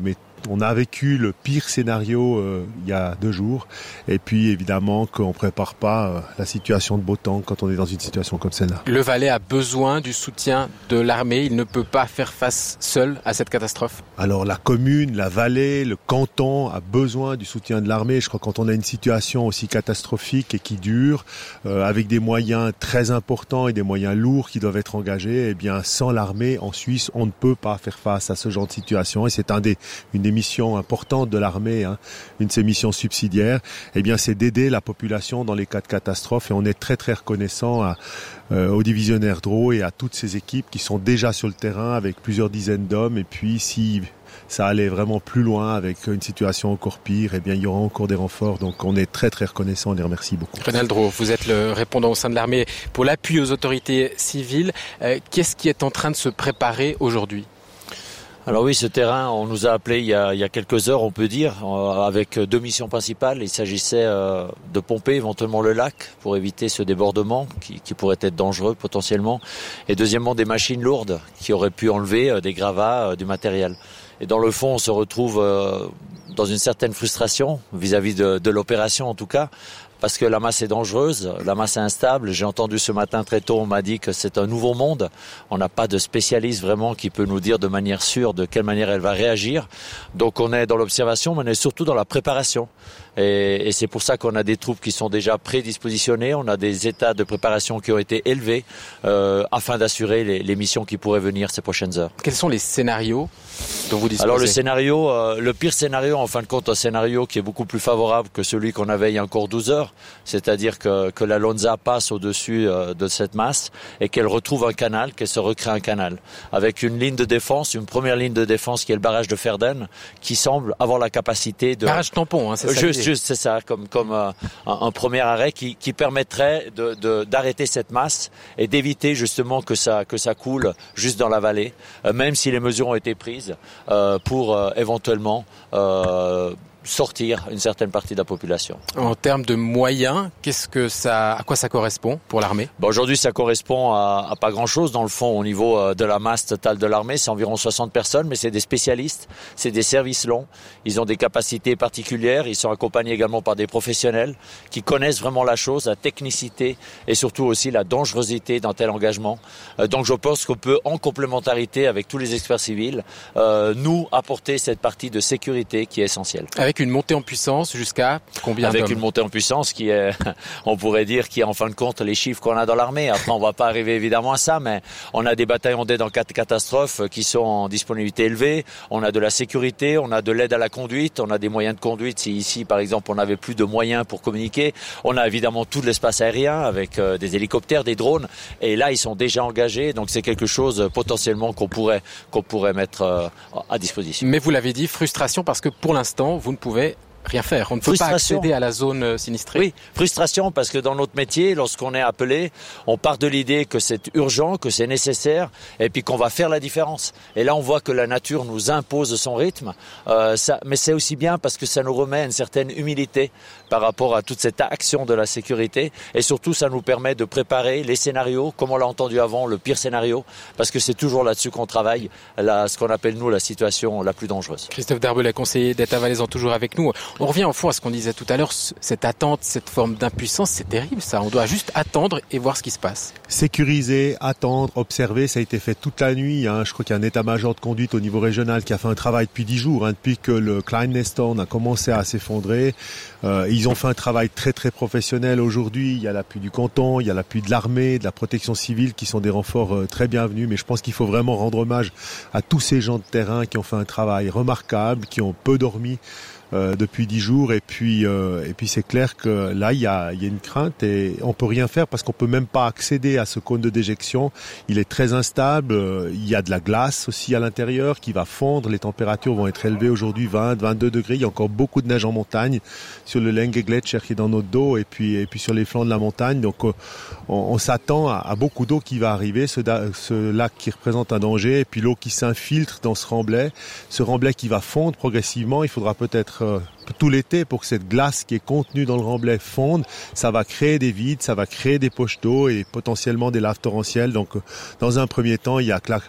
on a vécu le pire scénario euh, il y a deux jours. Et puis évidemment qu'on prépare pas euh, la situation de beau temps quand on est dans une situation comme celle-là. Le Valais a besoin du soutien de l'armée. Il ne peut pas faire face seul à cette catastrophe. Alors la commune, la vallée, le canton a besoin du soutien de l'armée. Je crois que quand on a une situation aussi catastrophique et qui dure, euh, avec des moyens très importants et des moyens lourds qui doivent être engagés, eh bien sans l'armée en Suisse, on ne peut pas faire face à ce genre de situation. Et c'est un des, une des missions importantes de l'armée, hein, une de ses missions subsidiaires. Eh bien, c'est d'aider la population dans les cas de catastrophe. Et on est très très reconnaissant à, euh, au divisionnaire Dro et à toutes ces équipes qui sont déjà sur le terrain avec plusieurs dizaines d'hommes. Et puis, si ça allait vraiment plus loin avec une situation encore pire, eh bien, il y aura encore des renforts. Donc, on est très, très reconnaissant. On les remercie beaucoup. Renald Dro, vous êtes le répondant au sein de l'armée pour l'appui aux autorités civiles. Euh, qu'est-ce qui est en train de se préparer aujourd'hui ? Alors oui, ce terrain, on nous a appelé il y a, il y a quelques heures, on peut dire, euh, avec deux missions principales. Il s'agissait euh, de pomper éventuellement le lac pour éviter ce débordement qui, qui pourrait être dangereux potentiellement. Et deuxièmement, des machines lourdes qui auraient pu enlever euh, des gravats, euh, du matériel. Et dans le fond, on se retrouve euh, dans une certaine frustration vis-à-vis de, de l'opération en tout cas. Parce que la masse est dangereuse, la masse est instable. J'ai entendu ce matin très tôt, on m'a dit que c'est un nouveau monde. On n'a pas de spécialiste vraiment qui peut nous dire de manière sûre de quelle manière elle va réagir. Donc on est dans l'observation, mais on est surtout dans la préparation. Et, et c'est pour ça qu'on a des troupes qui sont déjà prédispositionnées. On a des états de préparation qui ont été élevés euh, afin d'assurer les, les missions qui pourraient venir ces prochaines heures. Quels sont les scénarios dont vous disposez ? Alors le scénario, euh, le pire scénario, en fin de compte, un scénario qui est beaucoup plus favorable que celui qu'on avait il y a encore douze heures. C'est-à-dire que, que la Lonza passe au-dessus euh, de cette masse et qu'elle retrouve un canal, qu'elle se recrée un canal. Avec une ligne de défense, une première ligne de défense qui est le barrage de Ferden, qui semble avoir la capacité de... Barrage tampon, hein, c'est ça. Juste, juste, c'est ça, comme, comme euh, un, un premier arrêt qui, qui permettrait de, de, d'arrêter cette masse et d'éviter justement que ça, que ça coule juste dans la vallée, euh, même si les mesures ont été prises euh, pour euh, éventuellement... Euh, sortir une certaine partie de la population. En termes de moyens, qu'est-ce que ça, à quoi ça correspond pour l'armée ? Bon, aujourd'hui, ça correspond à, à pas grand-chose dans le fond au niveau de la masse totale de l'armée. C'est environ soixante personnes, mais c'est des spécialistes, c'est des services longs. Ils ont des capacités particulières. Ils sont accompagnés également par des professionnels qui connaissent vraiment la chose, la technicité et surtout aussi la dangerosité d'un tel engagement. Donc, je pense qu'on peut, en complémentarité avec tous les experts civils, euh, nous apporter cette partie de sécurité qui est essentielle. Avec une montée en puissance jusqu'à combien Avec d'hommes ? une montée en puissance qui est, on pourrait dire, qui est en fin de compte les chiffres qu'on a dans l'armée. Après, on va pas arriver évidemment à ça, mais on a des bataillons d'aide en cas de catastrophe qui sont en disponibilité élevée. On a de la sécurité, on a de l'aide à la conduite, on a des moyens de conduite. Si ici, par exemple, on n'avait plus de moyens pour communiquer, on a évidemment tout l'espace aérien avec euh, des hélicoptères, des drones. Et là, ils sont déjà engagés, donc c'est quelque chose euh, potentiellement qu'on pourrait qu'on pourrait mettre euh, à disposition. Mais vous l'avez dit, frustration parce que pour l'instant, vous ne pouvez rien faire. On ne peut pas accéder à la zone sinistrée. Oui, frustration parce que dans notre métier, lorsqu'on est appelé, on part de l'idée que c'est urgent, que c'est nécessaire et puis qu'on va faire la différence. Et là, on voit que la nature nous impose son rythme. Euh, ça, mais c'est aussi bien parce que ça nous remet une certaine humilité par rapport à toute cette action de la sécurité et surtout, ça nous permet de préparer les scénarios, comme on l'a entendu avant, le pire scénario, parce que c'est toujours là-dessus qu'on travaille, là, ce qu'on appelle, nous, la situation la plus dangereuse. Christophe Darbelet, conseiller d'État valaisan, toujours avec nous. On revient au fond à ce qu'on disait tout à l'heure, cette attente, cette forme d'impuissance, c'est terrible ça. On doit juste attendre et voir ce qui se passe. Sécuriser, attendre, observer, ça a été fait toute la nuit. Hein. Je crois qu'il y a un état-major de conduite au niveau régional qui a fait un travail depuis dix jours, hein, depuis que le Klein Nestorn a commencé à s'effondrer. Euh, ils ont fait un travail très très professionnel aujourd'hui. Il y a l'appui du canton, il y a l'appui de l'armée, de la protection civile qui sont des renforts euh, très bienvenus. Mais je pense qu'il faut vraiment rendre hommage à tous ces gens de terrain qui ont fait un travail remarquable, qui ont peu dormi. Euh, depuis dix jours et puis euh, et puis c'est clair que là il y a il y a une crainte et on peut rien faire parce qu'on peut même pas accéder à ce cône de déjection. Il est très instable. Euh, il y a de la glace aussi à l'intérieur qui va fondre. Les températures vont être élevées aujourd'hui, vingt, vingt-deux degrés. Il y a encore beaucoup de neige en montagne sur le Lengegletscher qui est dans notre dos et puis et puis sur les flancs de la montagne. Donc euh, on, on s'attend à, à beaucoup d'eau qui va arriver. Ce, ce lac qui représente un danger et puis l'eau qui s'infiltre dans ce remblai. Ce remblai qui va fondre progressivement. Il faudra peut-être tout l'été pour que cette glace qui est contenue dans le remblai fonde. Ça va créer des vides, ça va créer des poches d'eau et potentiellement des laves torrentielles. Donc dans un premier temps, il y a que la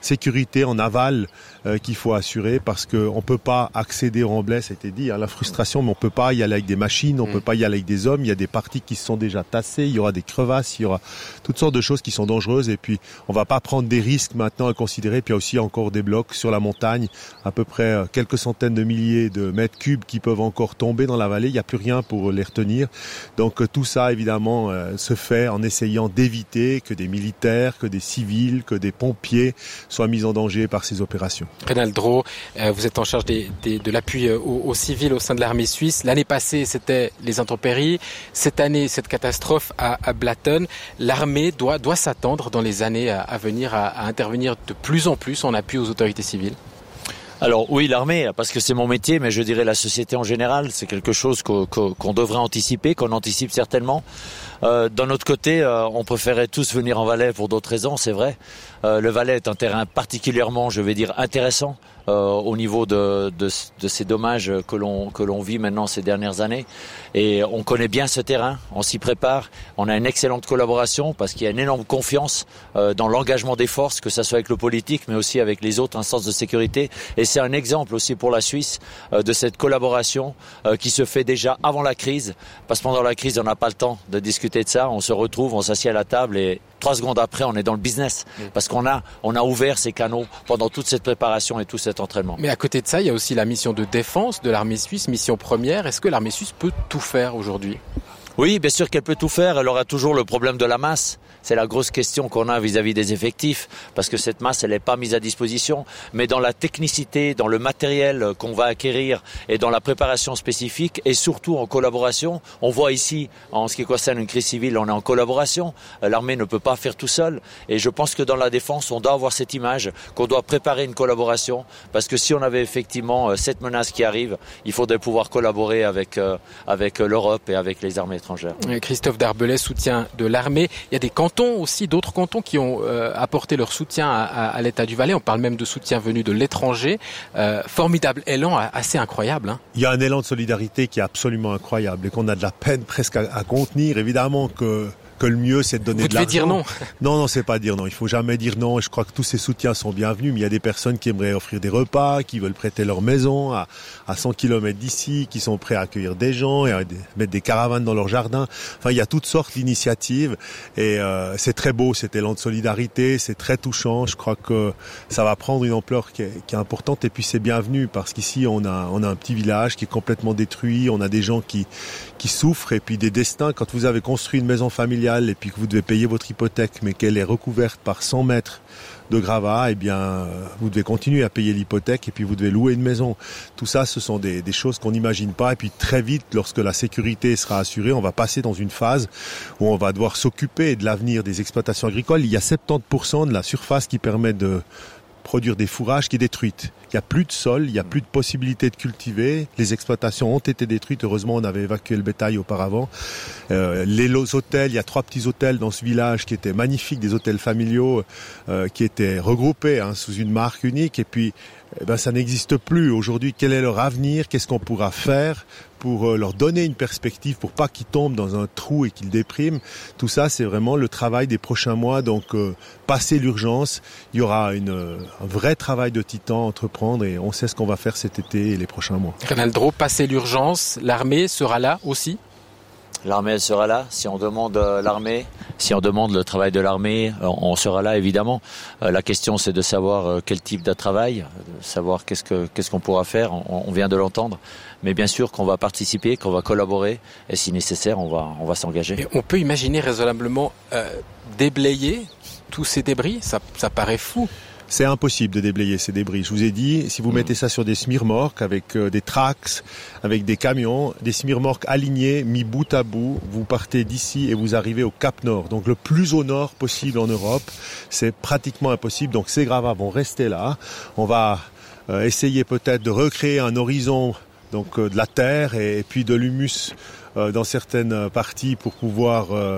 sécurité en aval euh, qu'il faut assurer parce qu'on ne peut pas accéder au remblai, ça a été dit, à la frustration, mais on ne peut pas y aller avec des machines, on ne mmh. peut pas y aller avec des hommes, il y a des parties qui se sont déjà tassées, il y aura des crevasses, il y aura toutes sortes de choses qui sont dangereuses et puis on ne va pas prendre des risques maintenant à considérer, puis il y a aussi encore des blocs sur la montagne, à peu près euh, quelques centaines de milliers de mètres cubes qui peuvent encore tomber dans la vallée, il n'y a plus rien pour les retenir. Donc euh, tout ça évidemment euh, se fait en essayant d'éviter que des militaires, que des civils, que des pompiers soient mis en danger par ces opérations. Rénald Draud, euh, vous êtes en charge des, des, de l'appui aux, aux civils au sein de l'armée suisse. L'année passée, c'était les intempéries. Cette année, cette catastrophe à, à Blatten. L'armée doit, doit s'attendre dans les années à, à venir à, à intervenir de plus en plus en appui aux autorités civiles. Alors oui, l'armée, parce que c'est mon métier, mais je dirais la société en général, c'est quelque chose qu'on, qu'on devrait anticiper, qu'on anticipe certainement. Euh, d'un autre côté, euh, on préférait tous venir en Valais pour d'autres raisons, c'est vrai. Euh, le Valais est un terrain particulièrement, je vais dire, intéressant euh, au niveau de, de, de ces dommages que l'on, que l'on vit maintenant ces dernières années. Et on connaît bien ce terrain, on s'y prépare, on a une excellente collaboration parce qu'il y a une énorme confiance euh, dans l'engagement des forces, que ce soit avec le politique, mais aussi avec les autres instances de sécurité. Et c'est un exemple aussi pour la Suisse euh, de cette collaboration euh, qui se fait déjà avant la crise, parce que pendant la crise, on n'a pas le temps de discuter de ça, on se retrouve, on s'assied à la table et trois secondes après, on est dans le business, parce qu'on a, on a ouvert ces canaux pendant toute cette préparation et tout cet entraînement. Mais à côté de ça, il y a aussi la mission de défense de l'armée suisse, mission première. Est-ce que l'armée suisse peut tout faire aujourd'hui ? Oui, bien sûr qu'elle peut tout faire. Elle aura toujours le problème de la masse. C'est la grosse question qu'on a vis-à-vis des effectifs, parce que cette masse, elle n'est pas mise à disposition. Mais dans la technicité, dans le matériel qu'on va acquérir et dans la préparation spécifique, et surtout en collaboration, on voit ici, en ce qui concerne une crise civile, on est en collaboration. L'armée ne peut pas faire tout seul. Et je pense que dans la défense, on doit avoir cette image qu'on doit préparer une collaboration, parce que si on avait effectivement cette menace qui arrive, il faudrait pouvoir collaborer avec, euh, avec l'Europe et avec les armées étrangères. Christophe Darbelay, soutien de l'armée. Il y a des cantons aussi, d'autres cantons qui ont euh, apporté leur soutien à, à, à l'État du Valais. On parle même de soutien venu de l'étranger. Euh, formidable élan, assez incroyable. Hein. Il y a un élan de solidarité qui est absolument incroyable et qu'on a de la peine presque à, à contenir. Évidemment que que le mieux c'est de donner Vous de l'argent. Vous devez dire non. Non, non, c'est pas dire non. Il faut jamais dire non. Et je crois que tous ces soutiens sont bienvenus. Mais il y a des personnes qui aimeraient offrir des repas, qui veulent prêter leur maison à, à cent kilomètres d'ici, qui sont prêts à accueillir des gens et à mettre des caravanes dans leur jardin. Enfin, il y a toutes sortes d'initiatives et euh, c'est très beau cet élan de solidarité. C'est très touchant. Je crois que ça va prendre une ampleur qui est, qui est importante et puis c'est bienvenu parce qu'ici on a on a un petit village qui est complètement détruit. On a des gens qui qui souffrent et puis des destins. Quand vous avez construit une maison familiale et puis que vous devez payer votre hypothèque mais qu'elle est recouverte par cent mètres de gravats, eh bien vous devez continuer à payer l'hypothèque et puis vous devez louer une maison. Tout ça, ce sont des, des choses qu'on n'imagine pas et puis très vite, lorsque la sécurité sera assurée, on va passer dans une phase où on va devoir s'occuper de l'avenir des exploitations agricoles. Il y a soixante-dix pour cent de la surface qui permet de produire des fourrages qui est détruite. Il n'y a plus de sol, il n'y a plus de possibilité de cultiver. Les exploitations ont été détruites. Heureusement, on avait évacué le bétail auparavant. Euh, les hôtels, il y a trois petits hôtels dans ce village qui étaient magnifiques, des hôtels familiaux euh, qui étaient regroupés hein, sous une marque unique. Et puis, eh ben, ça n'existe plus. Aujourd'hui, quel est leur avenir ? Qu'est-ce qu'on pourra faire pour leur donner une perspective, pour pas qu'ils tombent dans un trou et qu'ils dépriment. Tout ça, c'est vraiment le travail des prochains mois. Donc, euh, passer l'urgence, il y aura une, un vrai travail de titan à entreprendre et on sait ce qu'on va faire cet été et les prochains mois. Rénald Draud, passer l'urgence, l'armée sera là aussi ? L'armée elle sera là. Si on demande euh, l'armée, si on demande le travail de l'armée, on, on sera là évidemment. Euh, la question c'est de savoir euh, quel type de travail, de savoir qu'est-ce que qu'est-ce qu'on pourra faire. On, on vient de l'entendre, mais bien sûr qu'on va participer, qu'on va collaborer, et si nécessaire, on va on va s'engager. Et on peut imaginer raisonnablement euh, déblayer tous ces débris. Ça ça paraît fou. C'est impossible de déblayer ces débris. Je vous ai dit, si vous mmh. mettez ça sur des semi-remorques avec euh, des tracks, avec des camions, des semi-remorques alignés, mis bout à bout, vous partez d'ici et vous arrivez au Cap Nord. Donc le plus au nord possible en Europe, c'est pratiquement impossible. Donc ces gravats vont rester là. On va euh, essayer peut-être de recréer un horizon donc euh, de la terre et, et puis de l'humus euh, dans certaines parties pour pouvoir euh,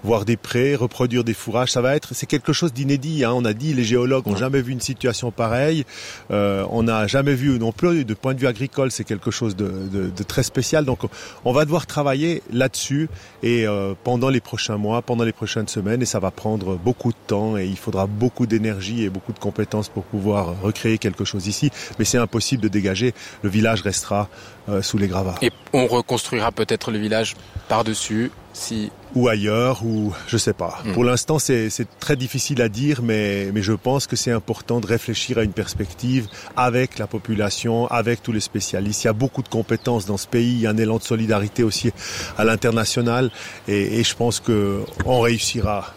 voir des prés, reproduire des fourrages. Ça va être, c'est quelque chose d'inédit. Hein. On a dit, les géologues n'ont jamais vu une situation pareille. Euh, on n'a jamais vu non plus, de point de vue agricole, c'est quelque chose de, de, de très spécial. Donc, on va devoir travailler là-dessus et euh, pendant les prochains mois, pendant les prochaines semaines, et ça va prendre beaucoup de temps et il faudra beaucoup d'énergie et beaucoup de compétences pour pouvoir recréer quelque chose ici. Mais c'est impossible de dégager. Le village restera euh, sous les gravats. Et on reconstruira peut-être le village par-dessus, si... ou ailleurs, ou je sais pas. Mmh. Pour l'instant, c'est, c'est très difficile à dire, mais, mais je pense que c'est important de réfléchir à une perspective avec la population, avec tous les spécialistes. Il y a beaucoup de compétences dans ce pays, il y a un élan de solidarité aussi à l'international, et, et je pense qu'on réussira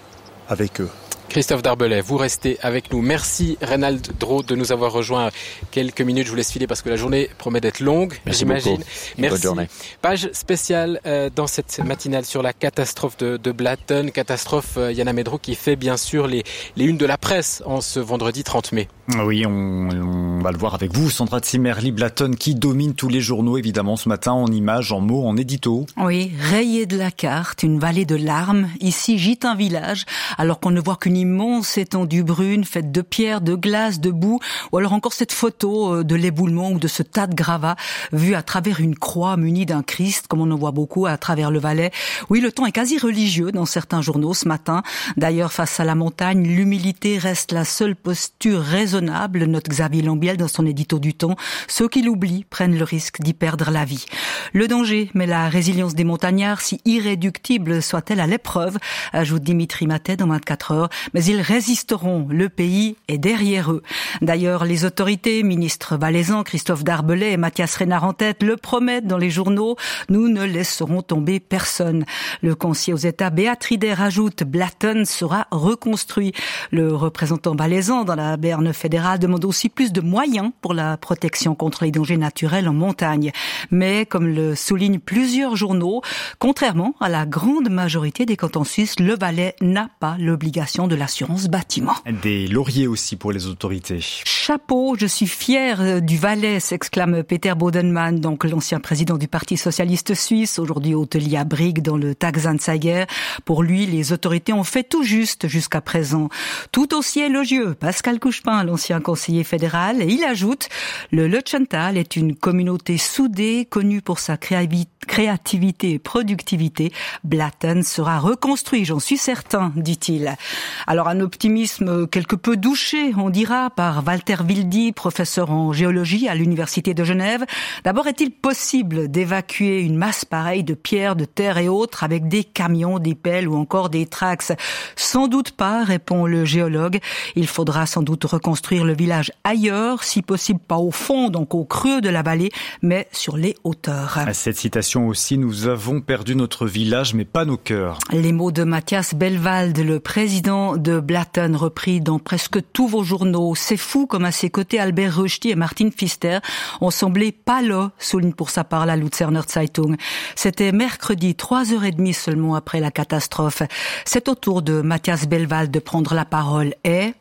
avec eux. Christophe Darbelay, vous restez avec nous. Merci Reynald Draud de nous avoir rejoint quelques minutes. Je vous laisse filer parce que la journée promet d'être longue, Merci j'imagine. Beaucoup. Merci. Bonne journée. Page spéciale euh, dans cette matinale sur la catastrophe de, de Blatten. Catastrophe, euh, Yana Medro, qui fait bien sûr les, les unes de la presse en ce vendredi trente mai. Oui, on, on va le voir avec vous, Sandra Zimmerli. Blatten qui domine tous les journaux, évidemment, ce matin, en images, en mots, en édito. Oui, rayé de la carte, une vallée de larmes. Ici, gîte un village, alors qu'on ne voit qu'une immense étendue brune faite de pierres, de glace, de boue, ou alors encore cette photo de l'éboulement ou de ce tas de gravats vu à travers une croix munie d'un Christ, comme on en voit beaucoup à travers le Valais. Oui, le temps est quasi religieux dans certains journaux ce matin. D'ailleurs, face à la montagne, l'humilité reste la seule posture raisonnable, note Xavier Lambiel dans son édito du Temps. Ceux qui l'oublient prennent le risque d'y perdre la vie. Le danger, mais la résilience des montagnards, si irréductible soit-elle à l'épreuve, ajoute Dimitri Matet dans vingt-quatre heures, mais ils résisteront, le pays est derrière eux. D'ailleurs, les autorités, ministres valaisans, Christophe Darbelay et Mathias Renard en tête, le promettent dans les journaux, nous ne laisserons tomber personne. Le conseiller aux États Béatrider ajoute, Blatten sera reconstruit. Le représentant valaisan dans la Berne fédérale demande aussi plus de moyens pour la protection contre les dangers naturels en montagne. Mais, comme le soulignent plusieurs journaux, contrairement à la grande majorité des cantons suisses, le Valais n'a pas l'obligation de l'assurance bâtiment. Des lauriers aussi pour les autorités. Chapeau, je suis fier du Valais, s'exclame Peter Bodenmann, donc l'ancien président du Parti socialiste suisse, aujourd'hui hôtelier à Brigue dans le Taxanzeiger. Pour lui, les autorités ont fait tout juste jusqu'à présent. Tout aussi élogieux, Pascal Couchepin, l'ancien conseiller fédéral, et il ajoute, le Lötschental est une communauté soudée, connue pour sa créativité et productivité. Blatten sera reconstruit, j'en suis certain, dit-il. Alors un optimisme quelque peu douché, on dira, par Walter Wildy, professeur en géologie à l'Université de Genève. D'abord, est-il possible d'évacuer une masse pareille de pierres, de terre et autres avec des camions, des pelles ou encore des tracts? Sans doute pas, répond le géologue. Il faudra sans doute reconstruire le village ailleurs, si possible pas au fond, donc au creux de la vallée, mais sur les hauteurs. À cette citation aussi, nous avons perdu notre village, mais pas nos cœurs. Les mots de Matthias Bellwald, le président de Blatten, repris dans presque tous vos journaux. C'est fou comme à ses côtés Albert Rösti et Martin Pfister ont semblé pas là, souligne pour sa part la Luzerner Zeitung. C'était mercredi, trois heures et demie seulement après la catastrophe. C'est au tour de Matthias Bellwald de prendre la parole et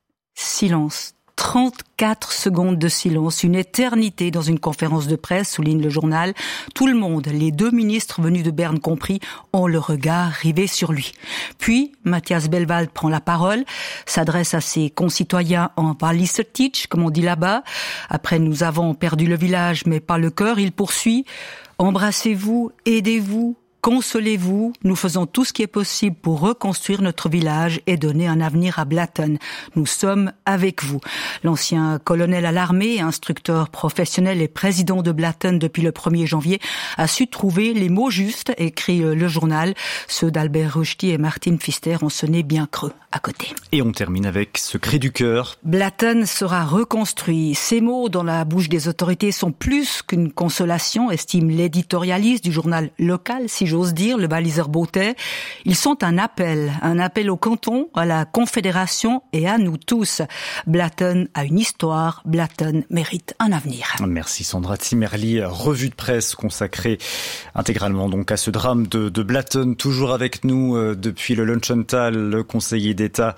silence. trente-quatre secondes de silence, une éternité dans une conférence de presse, souligne le journal. Tout le monde, les deux ministres venus de Berne compris, ont le regard rivé sur lui. Puis, Matthias Bellwald prend la parole, s'adresse à ses concitoyens en Wallisertitsch, comme on dit là-bas. Après, nous avons perdu le village, mais pas le cœur. Il poursuit. Embrassez-vous, aidez-vous. Consolez-vous, nous faisons tout ce qui est possible pour reconstruire notre village et donner un avenir à Blatten. Nous sommes avec vous. L'ancien colonel à l'armée, instructeur professionnel et président de Blatten depuis le premier janvier, a su trouver les mots justes, écrit le journal. Ceux d'Albert Rösti et Martin Pfister ont sonné bien creux à côté. Et on termine avec ce cri du cœur. Blatten sera reconstruit. Ces mots dans la bouche des autorités sont plus qu'une consolation, estime l'éditorialiste du journal local, si j'ose dire, le Walliser Bote. Ils sont un appel, un appel au canton, à la Confédération et à nous tous. Blatten a une histoire, Blatten mérite un avenir. Merci Sandra Zimmerli, revue de presse consacrée intégralement donc à ce drame de, de Blatten, toujours avec nous euh, depuis le Lötschental, le conseiller d'État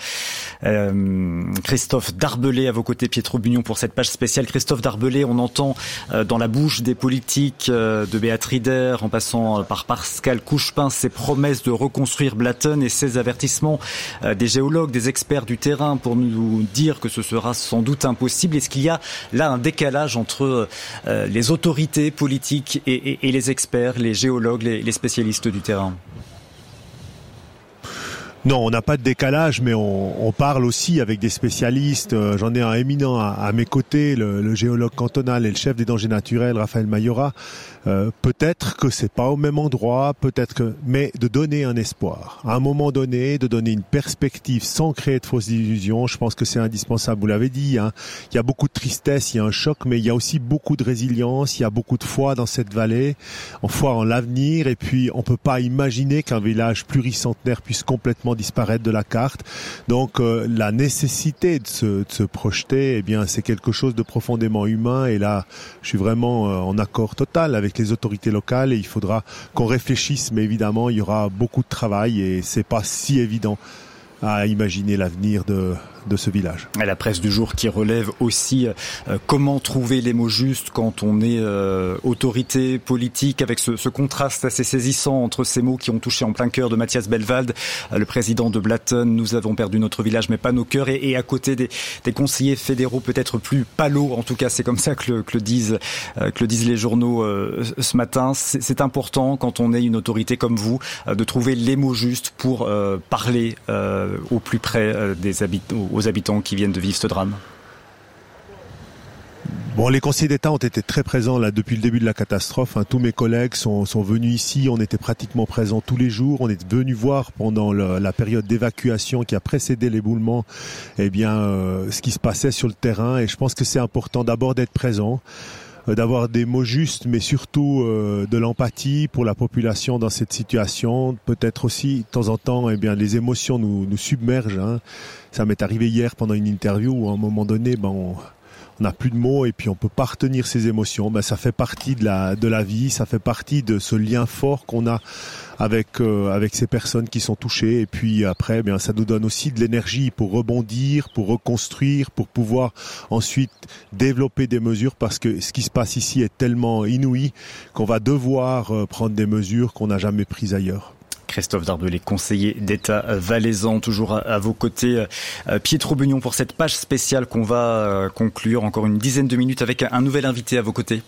euh, Christophe Darbelay à vos côtés, Pietro Bugnon pour cette page spéciale. Christophe Darbelay, on entend euh, dans la bouche des politiques euh, de Béatrider, en passant par, par Pascal Couchepin, ses promesses de reconstruire Blatten et ses avertissements des géologues, des experts du terrain pour nous dire que ce sera sans doute impossible. Est-ce qu'il y a là un décalage entre les autorités politiques et, et, et les experts, les géologues, les, les spécialistes du terrain ? Non, on n'a pas de décalage, mais on, on parle aussi avec des spécialistes. Euh, j'en ai un éminent à, à mes côtés, le, le géologue cantonal et le chef des dangers naturels, Raphaël Mayora. Euh, peut-être que c'est pas au même endroit, peut-être que, mais de donner un espoir. À un moment donné, de donner une perspective sans créer de fausses illusions. Je pense que c'est indispensable. Vous l'avez dit, hein. Il y a beaucoup de tristesse, il y a un choc, mais il y a aussi beaucoup de résilience. Il y a beaucoup de foi dans cette vallée, en foi en l'avenir. Et puis, on peut pas imaginer qu'un village pluricentenaire puisse complètement disparaître de la carte. Donc, euh, la nécessité de se, de se projeter, eh bien, c'est quelque chose de profondément humain. Et là, je suis vraiment euh, en accord total avec les autorités locales et il faudra qu'on réfléchisse, mais évidemment il y aura beaucoup de travail et c'est pas si évident à imaginer l'avenir de, de ce village. Et la presse du jour qui relève aussi euh, comment trouver les mots justes quand on est euh, autorité politique, avec ce, ce contraste assez saisissant entre ces mots qui ont touché en plein cœur de Mathias Belwald, euh, le président de Blatten. Nous avons perdu notre village mais pas nos cœurs, et, et à côté des, des conseillers fédéraux peut-être plus palos, en tout cas c'est comme ça que le, que le, disent, euh, que le disent les journaux euh, ce matin. C'est, c'est important quand on est une autorité comme vous euh, de trouver les mots justes pour euh, parler euh, au plus près des habitants, aux habitants qui viennent de vivre ce drame. Bon, les conseillers d'État ont été très présents là depuis le début de la catastrophe. Hein. Tous mes collègues sont, sont venus ici. On était pratiquement présents tous les jours. On est venus voir pendant le, la période d'évacuation qui a précédé l'éboulement, eh bien, euh, ce qui se passait sur le terrain. Et je pense que c'est important d'abord d'être présent, d'avoir des mots justes, mais surtout euh, de l'empathie pour la population dans cette situation. Peut-être aussi, de temps en temps, eh bien, les émotions nous, nous submergent. Hein. Ça m'est arrivé hier pendant une interview où, à un moment donné, ben, on on n'a plus de mots et puis on peut pas retenir ses émotions. Ben, ça fait partie de la de la vie, ça fait partie de ce lien fort qu'on a avec euh, avec ces personnes qui sont touchées. Et puis après, bien, ça nous donne aussi de l'énergie pour rebondir, pour reconstruire, pour pouvoir ensuite développer des mesures, parce que ce qui se passe ici est tellement inouï qu'on va devoir euh, prendre des mesures qu'on n'a jamais prises ailleurs. Christophe Darbelay, conseiller d'État valaisan, toujours à vos côtés. Pietro Bugnon pour cette page spéciale qu'on va conclure. Encore une dizaine de minutes avec un nouvel invité à vos côtés.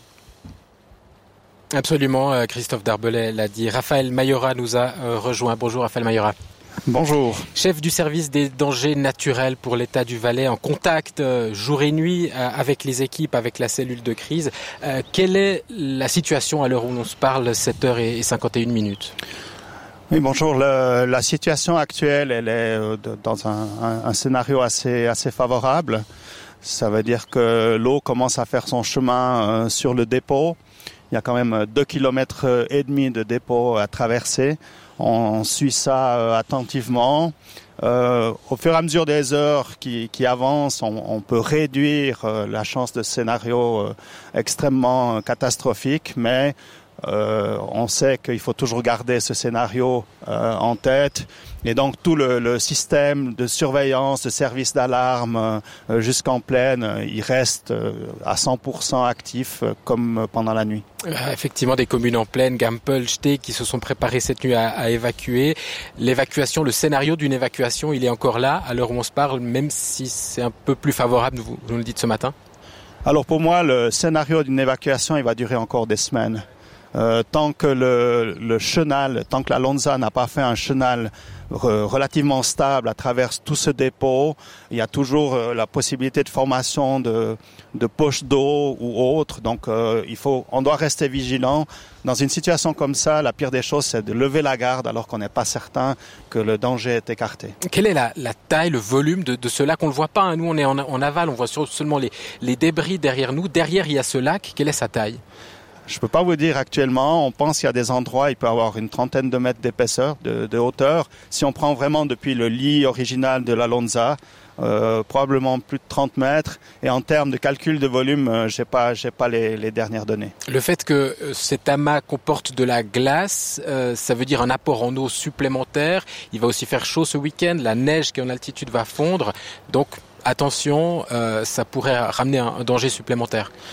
Absolument, Christophe Darbelay l'a dit. Raphaël Mayora nous a rejoint. Bonjour Raphaël Mayora. Bonjour. Chef du service des dangers naturels pour l'État du Valais, en contact jour et nuit avec les équipes, avec la cellule de crise. Quelle est la situation à l'heure où l'on se parle, sept heures cinquante et une minutes ? Oui, bonjour. Le, la situation actuelle, elle est dans un, un, un scénario assez, assez favorable. Ça veut dire que l'eau commence à faire son chemin sur le dépôt. Il y a quand même deux kilomètres et demi de dépôt à traverser. On suit ça attentivement. Euh, au fur et à mesure des heures qui, qui avancent, on, on peut réduire la chance de scénario extrêmement catastrophique, mais Euh, on sait qu'il faut toujours garder ce scénario euh, en tête, et donc tout le, le système de surveillance, de service d'alarme euh, jusqu'en pleine, euh, il reste euh, à cent pour cent actif euh, comme pendant la nuit. Euh, effectivement, des communes en plaine, Gampel, Steg, qui se sont préparées cette nuit à, à évacuer. L'évacuation, le scénario d'une évacuation, il est encore là à l'heure où on se parle, même si c'est un peu plus favorable, vous, vous nous le dites ce matin. Alors pour moi, le scénario d'une évacuation, il va durer encore des semaines. Euh, tant que le, le chenal, tant que la Lonza n'a pas fait un chenal re, relativement stable à travers tout ce dépôt, il y a toujours euh, la possibilité de formation de, de poches d'eau ou autre. Donc, euh, il faut, on doit rester vigilant. Dans une situation comme ça, la pire des choses, c'est de lever la garde alors qu'on n'est pas certain que le danger est écarté. Quelle est la, la taille, le volume de, de ce lac ? On le voit pas, hein. Nous on est en, en aval, on voit seulement les, les débris derrière nous. Derrière, il y a ce lac. Quelle est sa taille ? Je peux pas vous dire actuellement. On pense qu'il y a des endroits, il peut y avoir une trentaine de mètres d'épaisseur, de, de hauteur. Si on prend vraiment depuis le lit original de la Lonza, euh, probablement plus de trente mètres. Et en termes de calcul de volume, euh, j'ai pas, j'ai pas les, les dernières données. Le fait que cet amas comporte de la glace, euh, ça veut dire un apport en eau supplémentaire. Il va aussi faire chaud ce week-end. La neige qui est en altitude va fondre. Donc attention, euh, ça pourrait ramener un, un danger supplémentaire.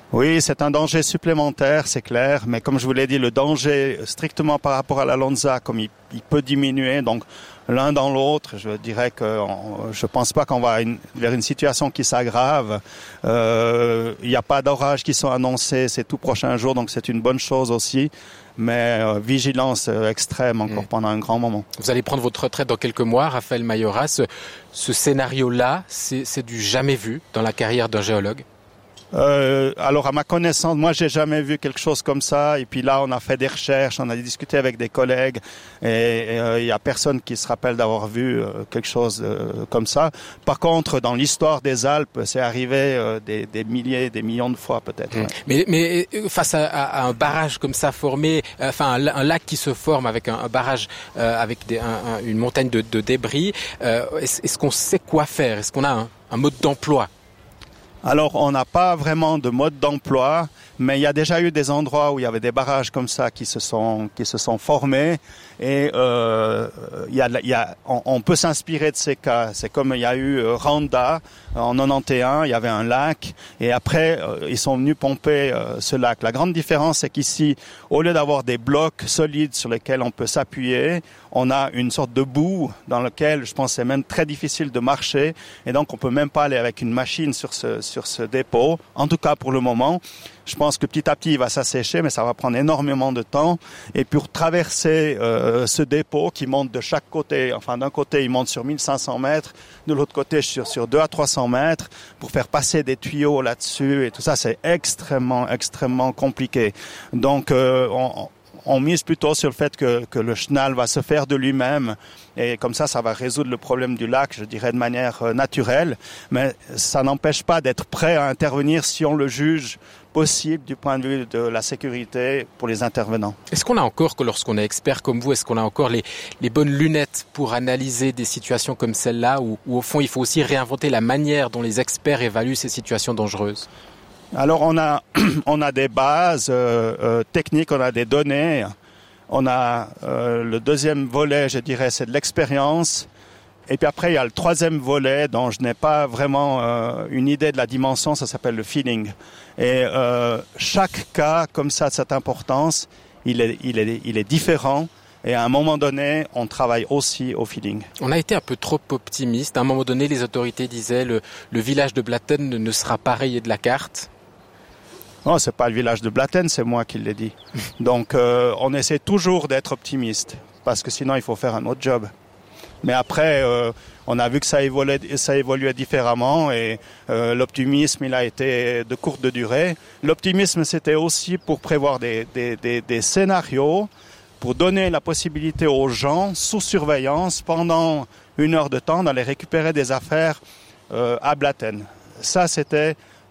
Oui, c'est un danger supplémentaire, c'est clair, mais comme je vous l'ai dit, le danger strictement par rapport à la Lonza, comme il, il peut diminuer, donc l'un dans l'autre, je dirais que on, je pense pas qu'on va une, vers une situation qui s'aggrave. Euh, il n'y a pas d'orages qui sont annoncés ces tout prochains jours, donc c'est une bonne chose aussi. Mais euh, vigilance euh, extrême encore mmh. pendant un grand moment. Vous allez prendre votre retraite dans quelques mois, Raphaël Mayoras. Ce, ce scénario-là, c'est, c'est du jamais vu dans la carrière d'un géologue. Euh, alors à ma connaissance, moi j'ai jamais vu quelque chose comme ça. Et puis là, on a fait des recherches, on a discuté avec des collègues, et il euh, y a personne qui se rappelle d'avoir vu euh, quelque chose euh, comme ça. Par contre, dans l'histoire des Alpes, c'est arrivé euh, des, des milliers, des millions de fois peut-être. Mmh. Mais, mais face à, à un barrage comme ça formé, enfin un, un lac qui se forme avec un, un barrage euh, avec des, un, un, une montagne de, de débris, euh, est-ce, est-ce qu'on sait quoi faire? Est-ce qu'on a un, un mode d'emploi? Alors, on n'a pas vraiment de mode d'emploi, mais il y a déjà eu des endroits où il y avait des barrages comme ça qui se sont qui se sont formés, et euh, il y a, il y a on, on peut s'inspirer de ces cas. C'est comme il y a eu Randa en quatre-vingt-onze, il y avait un lac, et après euh, ils sont venus pomper euh, ce lac. La grande différence, c'est qu'ici, au lieu d'avoir des blocs solides sur lesquels on peut s'appuyer, on a une sorte de boue dans lequel, je pense, c'est même très difficile de marcher, et donc on peut même pas aller avec une machine sur ce sur ce dépôt. En tout cas, pour le moment. Je pense que petit à petit, il va s'assécher, mais ça va prendre énormément de temps. Et pour traverser euh, ce dépôt qui monte de chaque côté, enfin d'un côté, il monte sur mille cinq cents mètres, de l'autre côté, sur, sur deux à trois cents mètres, pour faire passer des tuyaux là-dessus et tout ça, c'est extrêmement, extrêmement compliqué. Donc, euh, on, on mise plutôt sur le fait que, que le chenal va se faire de lui-même, et comme ça, ça va résoudre le problème du lac, je dirais, de manière euh, naturelle. Mais ça n'empêche pas d'être prêt à intervenir si on le juge possible du point de vue de la sécurité pour les intervenants. Est-ce qu'on a encore, que lorsqu'on est expert comme vous, est-ce qu'on a encore les, les bonnes lunettes pour analyser des situations comme celle-là, où, où au fond il faut aussi réinventer la manière dont les experts évaluent ces situations dangereuses? Alors on a, on a des bases euh, euh, techniques, on a des données, on a euh, le deuxième volet, je dirais, c'est de l'expérience. Et puis après, il y a le troisième volet dont je n'ai pas vraiment euh, une idée de la dimension, ça s'appelle le feeling. Et euh, chaque cas comme ça de cette importance, il est, il est, il est différent. Et à un moment donné, on travaille aussi au feeling. On a été un peu trop optimiste. À un moment donné, les autorités disaient le, le village de Blatten ne sera pas rayé de la carte. Non, c'est pas le village de Blatten, c'est moi qui l'ai dit. Donc, euh, on essaie toujours d'être optimiste, parce que sinon, il faut faire un autre job. Mais après, euh, on a vu que ça évoluait, ça évoluait différemment, et euh, l'optimisme, il a été de courte durée. L'optimisme, c'était aussi pour prévoir des, des, des, des scénarios, pour donner la possibilité aux gens, sous surveillance, pendant une heure de temps, d'aller récupérer des affaires euh, à Blatten. Ça, c'était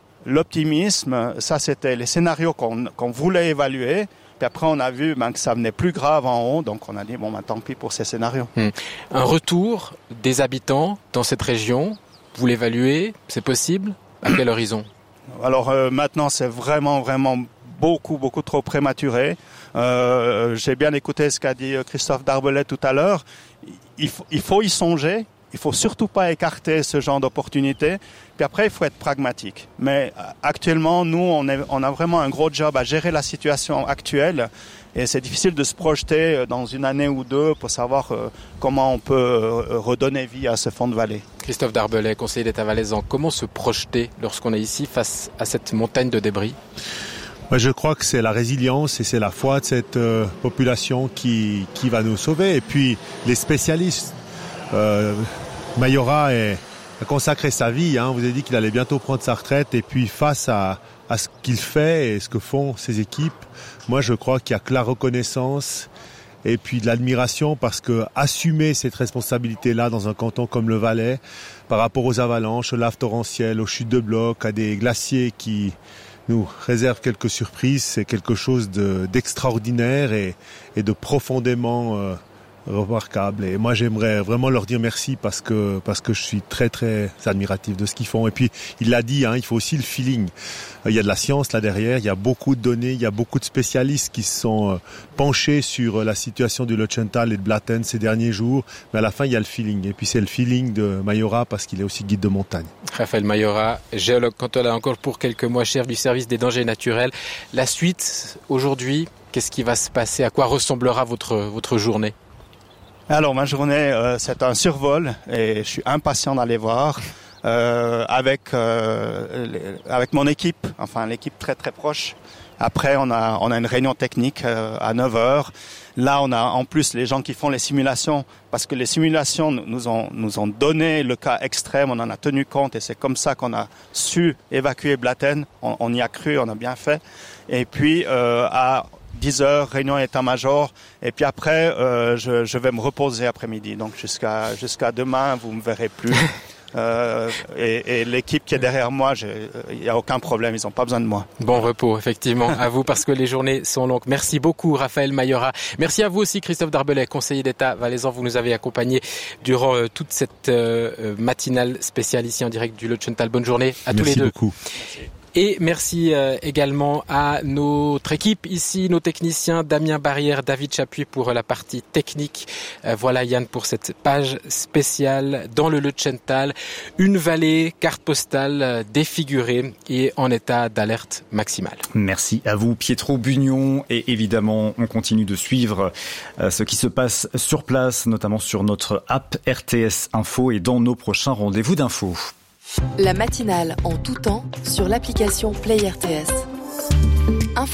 l'optimisme, ça, c'était les scénarios qu'on, qu'on voulait évaluer. Puis après, on a vu ben, que ça venait plus grave en haut, donc on a dit, bon, ben, tant pis pour ces scénarios. Hum. Un retour des habitants dans cette région, vous l'évaluez, c'est possible? À quel horizon? Alors euh, maintenant, c'est vraiment, vraiment beaucoup, beaucoup trop prématuré. Euh, j'ai bien écouté ce qu'a dit Christophe Darbelet tout à l'heure. Il faut, il faut y songer. Il faut surtout pas écarter ce genre d'opportunité. Puis après, il faut être pragmatique. Mais actuellement, nous, on, est, on a vraiment un gros job à gérer la situation actuelle. Et c'est difficile de se projeter dans une année ou deux pour savoir euh, comment on peut euh, redonner vie à ce fond de vallée. Christophe Darbelet, conseiller d'État valaisan, comment se projeter lorsqu'on est ici face à cette montagne de débris? Moi, je crois que c'est la résilience et c'est la foi de cette euh, population qui, qui va nous sauver. Et puis, les spécialistes... Euh, Mayora est, a consacré sa vie, hein. Vous avez dit qu'il allait bientôt prendre sa retraite, et puis face à, à ce qu'il fait et ce que font ses équipes, moi je crois qu'il y a que la reconnaissance et puis de l'admiration, parce que assumer cette responsabilité-là dans un canton comme le Valais, par rapport aux avalanches, aux laves torrentielles, aux chutes de blocs, à des glaciers qui nous réservent quelques surprises, c'est quelque chose de, d'extraordinaire et, et de profondément... Euh, remarquable. Et moi, j'aimerais vraiment leur dire merci parce que parce que je suis très très admiratif de ce qu'ils font. Et puis, il l'a dit, hein, il faut aussi le feeling. Il y a de la science là derrière, il y a beaucoup de données, il y a beaucoup de spécialistes qui se sont penchés sur la situation du Lötschental et de Blatten ces derniers jours. Mais à la fin, il y a le feeling. Et puis, c'est le feeling de Mayora parce qu'il est aussi guide de montagne. Raphaël Mayora, géologue cantonais encore pour quelques mois, chef du service des dangers naturels. La suite, aujourd'hui, qu'est-ce qui va se passer? À quoi ressemblera votre, votre journée? Alors, ma journée, euh, c'est un survol et je suis impatient d'aller voir. Euh, avec euh, avec mon équipe, enfin l'équipe très très proche. Après, on a on a une réunion technique euh, à neuf heures. Là, on a en plus les gens qui font les simulations, parce que les simulations nous ont nous ont donné le cas extrême, on en a tenu compte et c'est comme ça qu'on a su évacuer Blatten. On, on y a cru, on a bien fait. Et puis euh, à dix heures, réunion état-major, et puis après, euh, je, je vais me reposer après-midi. Donc jusqu'à jusqu'à demain, vous me verrez plus. Euh, et, et l'équipe qui est derrière moi, il n'y a aucun problème, ils n'ont pas besoin de moi. Bon repos, effectivement, à vous, parce que les journées sont longues. Merci beaucoup, Raphaël Mayora. Merci à vous aussi, Christophe Darbelay, conseiller d'État valaisan. Vous nous avez accompagnés durant euh, toute cette euh, matinale spéciale ici en direct du Lötschental. Bonne journée à Merci tous les deux. Beaucoup. Et merci euh, également à notre équipe ici, nos techniciens, Damien Barrière, David Chapuis pour la partie technique. Euh, voilà Yann pour cette page spéciale dans le Lötschental. Une vallée, carte postale euh, défigurée et en état d'alerte maximale. Merci à vous Pietro Bugnon, et évidemment on continue de suivre euh, ce qui se passe sur place, notamment sur notre app R T S Info et dans nos prochains rendez-vous d'info. La matinale en tout temps sur l'application Play R T S. Info